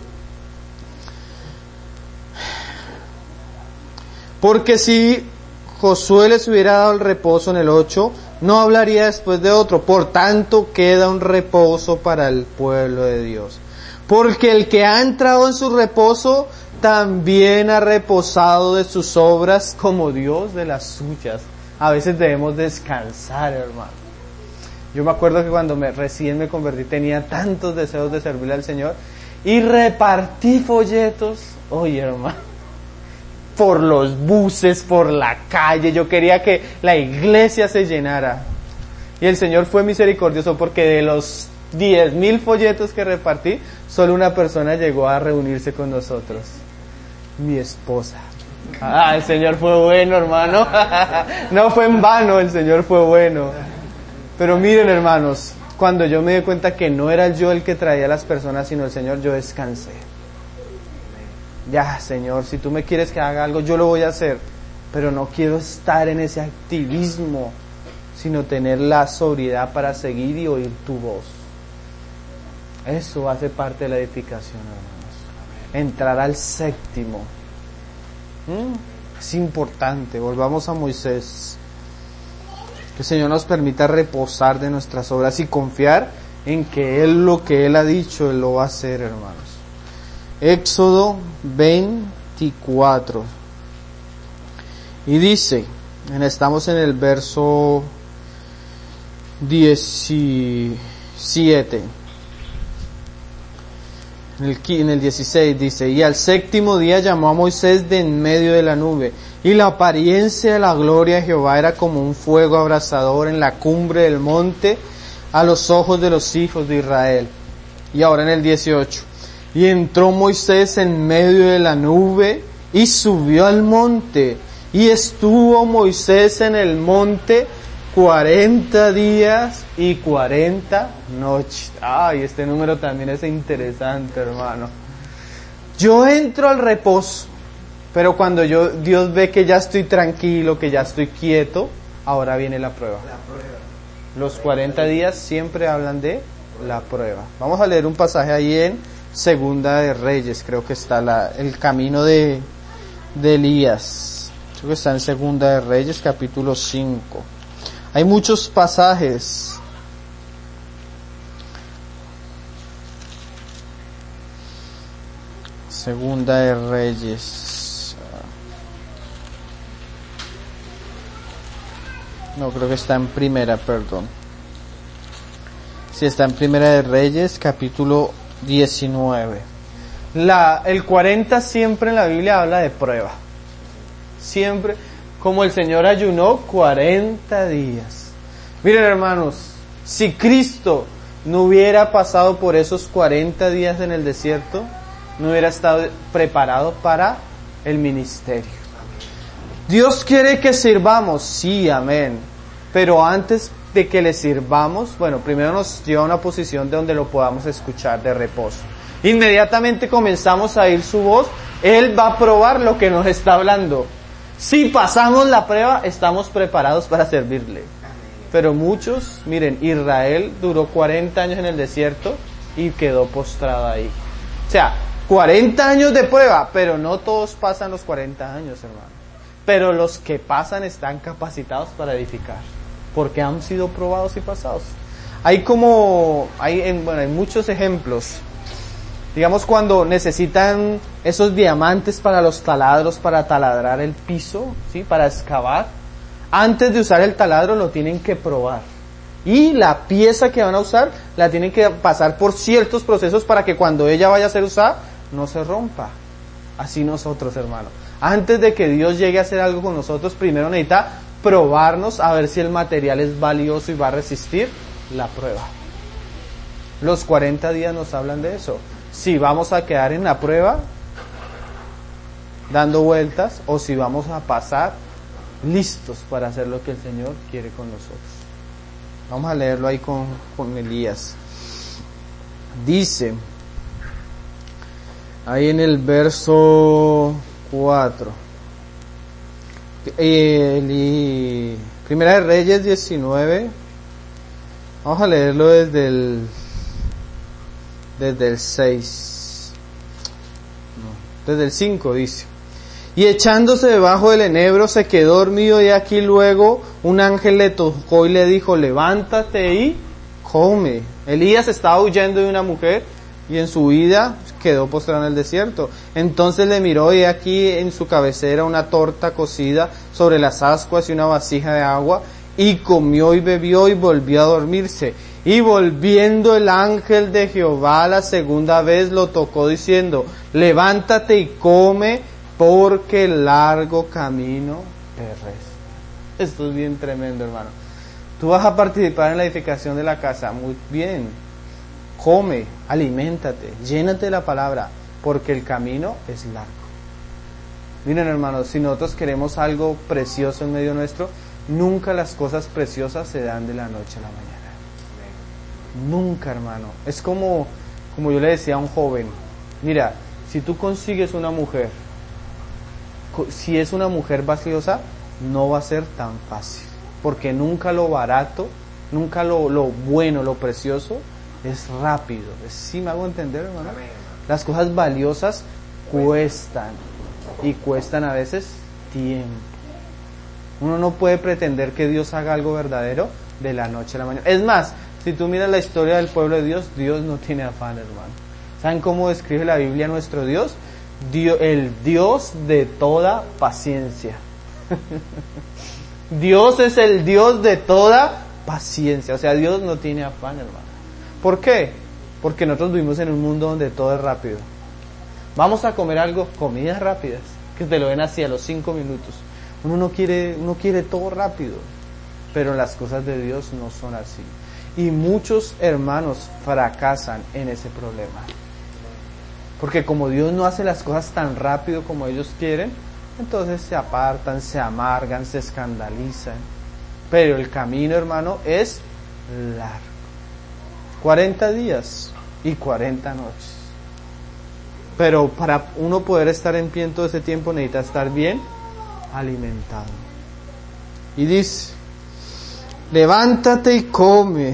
porque si Josué les hubiera dado el reposo en el 8, no hablaría después de otro. Por tanto, queda un reposo para el pueblo de Dios. Porque el que ha entrado en su reposo, también ha reposado de sus obras como Dios de las suyas. A veces debemos descansar, hermano. Yo me acuerdo que cuando recién me convertí tenía tantos deseos de servirle al Señor y repartí folletos. Oye, hermano, por los buses, por la calle, yo quería que la iglesia se llenara. Y el Señor fue misericordioso porque de los 10,000 folletos que repartí, solo una persona llegó a reunirse con nosotros. Mi esposa. El Señor fue bueno, hermano. No fue en vano, el Señor fue bueno. Pero miren, hermanos, cuando yo me di cuenta que no era yo el que traía a las personas, sino el Señor, yo descansé. Ya, Señor, si tú me quieres que haga algo, yo lo voy a hacer. Pero no quiero estar en ese activismo, sino tener la sobriedad para seguir y oír tu voz. Eso hace parte de la edificación, hermanos. Entrar al séptimo. Es importante. Volvamos a Moisés. Que el Señor nos permita reposar de nuestras obras y confiar en que Él, lo que Él ha dicho, Él lo va a hacer, hermanos. Éxodo 24. Y dice, estamos en el verso 17. En el 16 dice, y al séptimo día llamó a Moisés de en medio de la nube, y la apariencia de la gloria de Jehová era como un fuego abrasador en la cumbre del monte a los ojos de los hijos de Israel. Y ahora en el 18, y entró Moisés en medio de la nube y subió al monte, y estuvo Moisés en el monte 40 días y 40 noches. Ay, este número también es interesante, hermano. Yo entro al reposo, pero cuando Dios ve que ya estoy tranquilo, que ya estoy quieto, ahora viene la prueba. Los 40 días siempre hablan de la prueba. Vamos a leer un pasaje ahí en Segunda de Reyes, creo que está el camino de Elías. Creo que está en Segunda de Reyes, capítulo 5. Hay muchos pasajes. Segunda de Reyes. No, creo que está en Primera, perdón. Sí, está en Primera de Reyes, capítulo 19. El 40 siempre en la Biblia habla de prueba. Siempre. Como el Señor ayunó 40 días. Miren, hermanos, si Cristo no hubiera pasado por esos 40 días en el desierto, no hubiera estado preparado para el ministerio. Dios quiere que sirvamos, sí, amén. Pero antes de que le sirvamos, bueno, primero nos lleva a una posición de donde lo podamos escuchar, de reposo. Inmediatamente comenzamos a oír su voz, Él va a probar lo que nos está hablando. Si pasamos la prueba, estamos preparados para servirle. Pero muchos, miren, Israel duró 40 años en el desierto y quedó postrado ahí. O sea, 40 años de prueba, pero no todos pasan los 40 años, hermano. Pero los que pasan están capacitados para edificar, porque han sido probados y pasados. Hay muchos ejemplos. Digamos, cuando necesitan esos diamantes para los taladros, para taladrar el piso, ¿sí? Para excavar, antes de usar el taladro lo tienen que probar. Y la pieza que van a usar la tienen que pasar por ciertos procesos para que cuando ella vaya a ser usada, no se rompa. Así nosotros, hermano. Antes de que Dios llegue a hacer algo con nosotros, primero necesita probarnos a ver si el material es valioso y va a resistir la prueba. Los 40 días nos hablan de eso. Si vamos a quedar en la prueba dando vueltas o si vamos a pasar listos para hacer lo que el Señor quiere con nosotros. Vamos a leerlo ahí con Elías. Dice ahí en el verso 4, Primera de Reyes 19, vamos a leerlo desde el 6, desde el 5 dice: y echándose debajo del enebro se quedó dormido, y aquí luego un ángel le tocó y le dijo: levántate y come. Elías estaba huyendo de una mujer y en su huida quedó postrado en el desierto. Entonces le miró, y aquí en su cabecera una torta cocida sobre las ascuas y una vasija de agua, y comió y bebió y volvió a dormirse. Y volviendo el ángel de Jehová la segunda vez lo tocó diciendo: levántate y come, porque largo camino te resta. Esto es bien tremendo, hermano. Tú vas a participar en la edificación de la casa, muy bien. Come, aliméntate, llénate de la palabra, porque el camino es largo. Miren, hermanos, si nosotros queremos algo precioso en medio nuestro, nunca las cosas preciosas se dan de la noche a la mañana. Nunca, hermano. Es como yo le decía a un joven: mira, si tú consigues una mujer, si es una mujer valiosa, no va a ser tan fácil, porque nunca lo barato, nunca lo bueno, lo precioso es rápido. ¿Sí me hago entender, hermano? Las cosas valiosas cuestan, y cuestan a veces tiempo. Uno no puede pretender que Dios haga algo verdadero de la noche a la mañana. Es más, si tú miras la historia del pueblo de Dios, Dios no tiene afán, hermano. ¿Saben cómo describe la Biblia a nuestro Dios? El Dios de toda paciencia. Dios es el Dios de toda paciencia. O sea, Dios no tiene afán, hermano. ¿Por qué? Porque nosotros vivimos en un mundo donde todo es rápido. Vamos a comer algo, comidas rápidas, que te lo den así a los 5 minutos. Uno no quiere todo rápido, pero las cosas de Dios no son así. Y muchos hermanos fracasan en ese problema. Porque como Dios no hace las cosas tan rápido como ellos quieren, entonces se apartan, se amargan, se escandalizan. Pero el camino, hermano, es largo. 40 días y 40 noches. Pero para uno poder estar en pie en todo ese tiempo necesita estar bien alimentado. Y dice, levántate y come,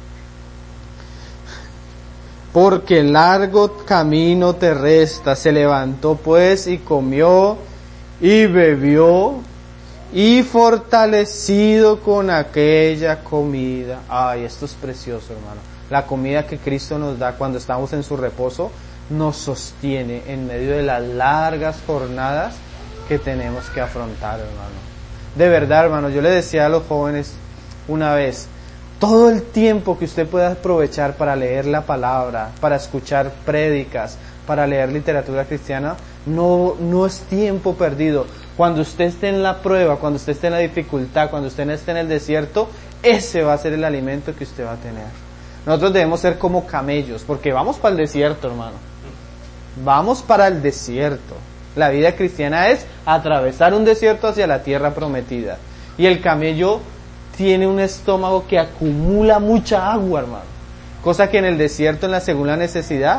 porque largo camino te resta. Se levantó pues y comió y bebió, y fortalecido con aquella comida. Ay, esto es precioso, hermano. La comida que Cristo nos da cuando estamos en su reposo nos sostiene en medio de las largas jornadas que tenemos que afrontar, hermano. De verdad, hermano, yo le decía a los jóvenes una vez, todo el tiempo que usted pueda aprovechar para leer la palabra, para escuchar prédicas, para leer literatura cristiana, no es tiempo perdido. Cuando usted esté en la prueba, cuando usted esté en la dificultad, cuando usted esté en el desierto, ese va a ser el alimento que usted va a tener. Nosotros debemos ser como camellos, porque vamos para el desierto, hermano. Vamos para el desierto. La vida cristiana es atravesar un desierto hacia la tierra prometida. Y el camello tiene un estómago que acumula mucha agua, hermano. Cosa que en el desierto, en la segunda necesidad,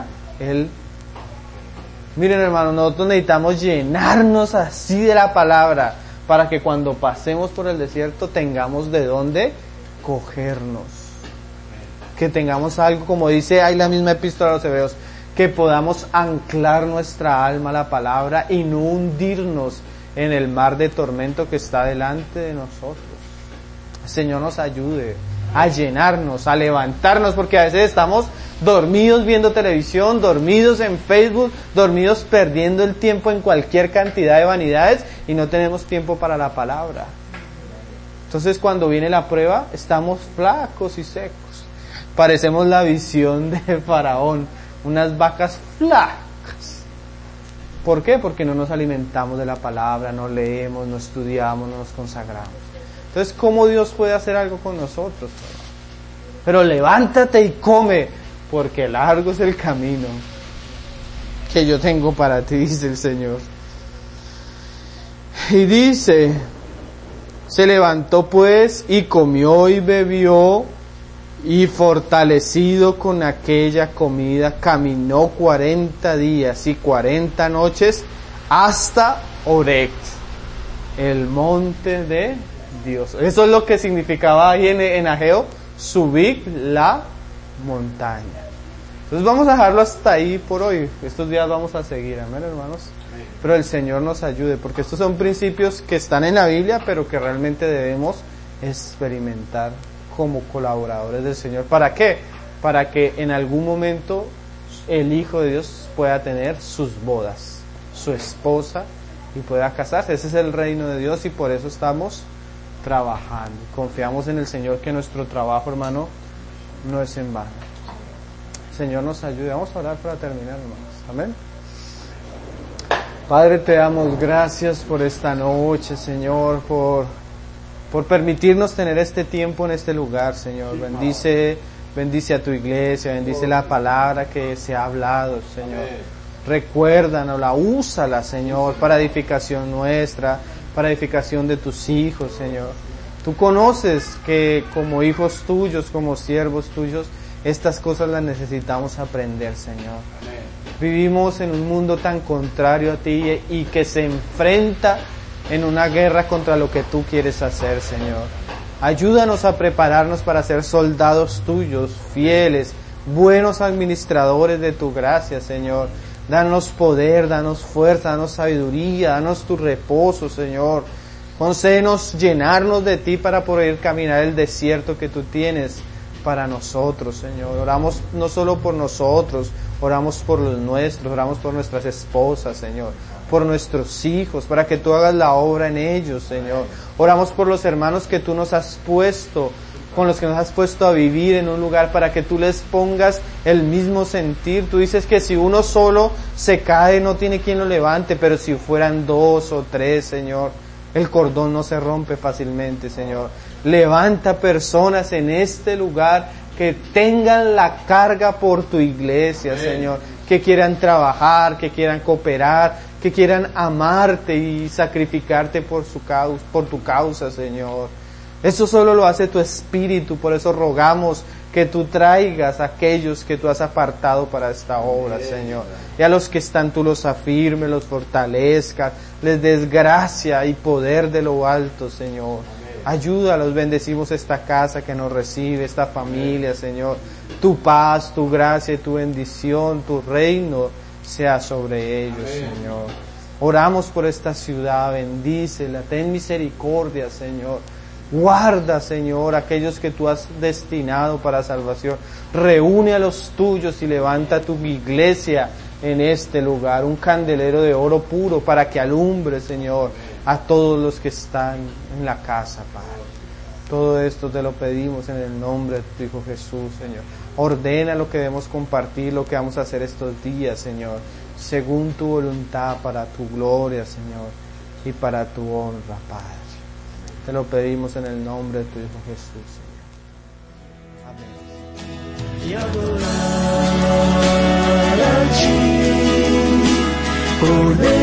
miren, hermano, nosotros necesitamos llenarnos así de la palabra para que cuando pasemos por el desierto tengamos de dónde cogernos. Que tengamos algo, como dice ahí la misma epístola a los Hebreos, que podamos anclar nuestra alma a la palabra y no hundirnos en el mar de tormento que está delante de nosotros. El Señor nos ayude a llenarnos, a levantarnos, porque a veces estamos dormidos viendo televisión, dormidos en Facebook, dormidos perdiendo el tiempo en cualquier cantidad de vanidades y no tenemos tiempo para la palabra. Entonces cuando viene la prueba estamos flacos y secos. Parecemos la visión de Faraón, unas vacas flacas. ¿Por qué? Porque no nos alimentamos de la palabra, no leemos, no estudiamos, no nos consagramos. Entonces, ¿cómo Dios puede hacer algo con nosotros? Pero levántate y come, porque largo es el camino que yo tengo para ti, dice el Señor. Y dice, se levantó pues y comió y bebió, y fortalecido con aquella comida, caminó 40 días y 40 noches hasta Horeb, el monte de Dios. Eso es lo que significaba ahí en Ageo, subir la montaña. Entonces vamos a dejarlo hasta ahí por hoy. Estos días vamos a seguir, amén, hermanos. Pero el Señor nos ayude, porque estos son principios que están en la Biblia, pero que realmente debemos experimentar como colaboradores del Señor. ¿Para qué? Para que en algún momento el Hijo de Dios pueda tener sus bodas, su esposa, y pueda casarse. Ese es el reino de Dios y por eso estamos trabajando. Confiamos en el Señor que nuestro trabajo, hermano, no es en vano. Señor nos ayude. Vamos a orar para terminar, hermanos. Amén. Padre, te damos gracias por esta noche, Señor, por permitirnos tener este tiempo en este lugar, Señor. Bendice a tu iglesia, bendice la palabra que se ha hablado, Señor. Recuérdanos, úsala, Señor, para edificación nuestra, para edificación de tus hijos, Señor. Tú conoces que como hijos tuyos, como siervos tuyos, estas cosas las necesitamos aprender, Señor. Vivimos en un mundo tan contrario a ti y que se enfrenta en una guerra contra lo que tú quieres hacer, Señor. Ayúdanos a prepararnos para ser soldados tuyos, fieles, buenos administradores de tu gracia, Señor. Danos poder, danos fuerza, danos sabiduría, danos tu reposo, Señor. Concédenos llenarnos de ti para poder caminar el desierto que tú tienes para nosotros, Señor. Oramos no solo por nosotros, oramos por los nuestros, oramos por nuestras esposas, Señor, por nuestros hijos, para que tú hagas la obra en ellos, Señor. Oramos por los hermanos que tú nos has puesto con los que nos has puesto a vivir en un lugar para que tú les pongas el mismo sentir. Tú dices que si uno solo se cae no tiene quien lo levante, pero si fueran 2 o 3, Señor, el cordón no se rompe fácilmente, Señor. Levanta personas en este lugar que tengan la carga por tu iglesia, Señor, que quieran trabajar, que quieran cooperar, que quieran amarte y sacrificarte por tu causa, Señor. Eso solo lo hace tu Espíritu, por eso rogamos que tú traigas a aquellos que tú has apartado para esta obra, Señor. Y a los que están tú los afirmes, los fortalezcas, les des gracia y poder de lo alto, Señor. Ayúdalos, bendecimos esta casa que nos recibe, esta familia, Señor. Tu paz, tu gracia y tu bendición, tu reino sea sobre ellos, Señor. Oramos por esta ciudad, bendícela, ten misericordia, Señor. Guarda, Señor, aquellos que tú has destinado para salvación. Reúne a los tuyos y levanta tu iglesia en este lugar, un candelero de oro puro para que alumbre, Señor, a todos los que están en la casa, Padre. Todo esto te lo pedimos en el nombre de tu Hijo Jesús, Señor. Ordena lo que debemos compartir, lo que vamos a hacer estos días, Señor, según tu voluntad, para tu gloria, Señor, y para tu honra, Padre. Te lo pedimos en el nombre de tu Hijo Jesús, Señor. Amén. Y adorar a ti, poder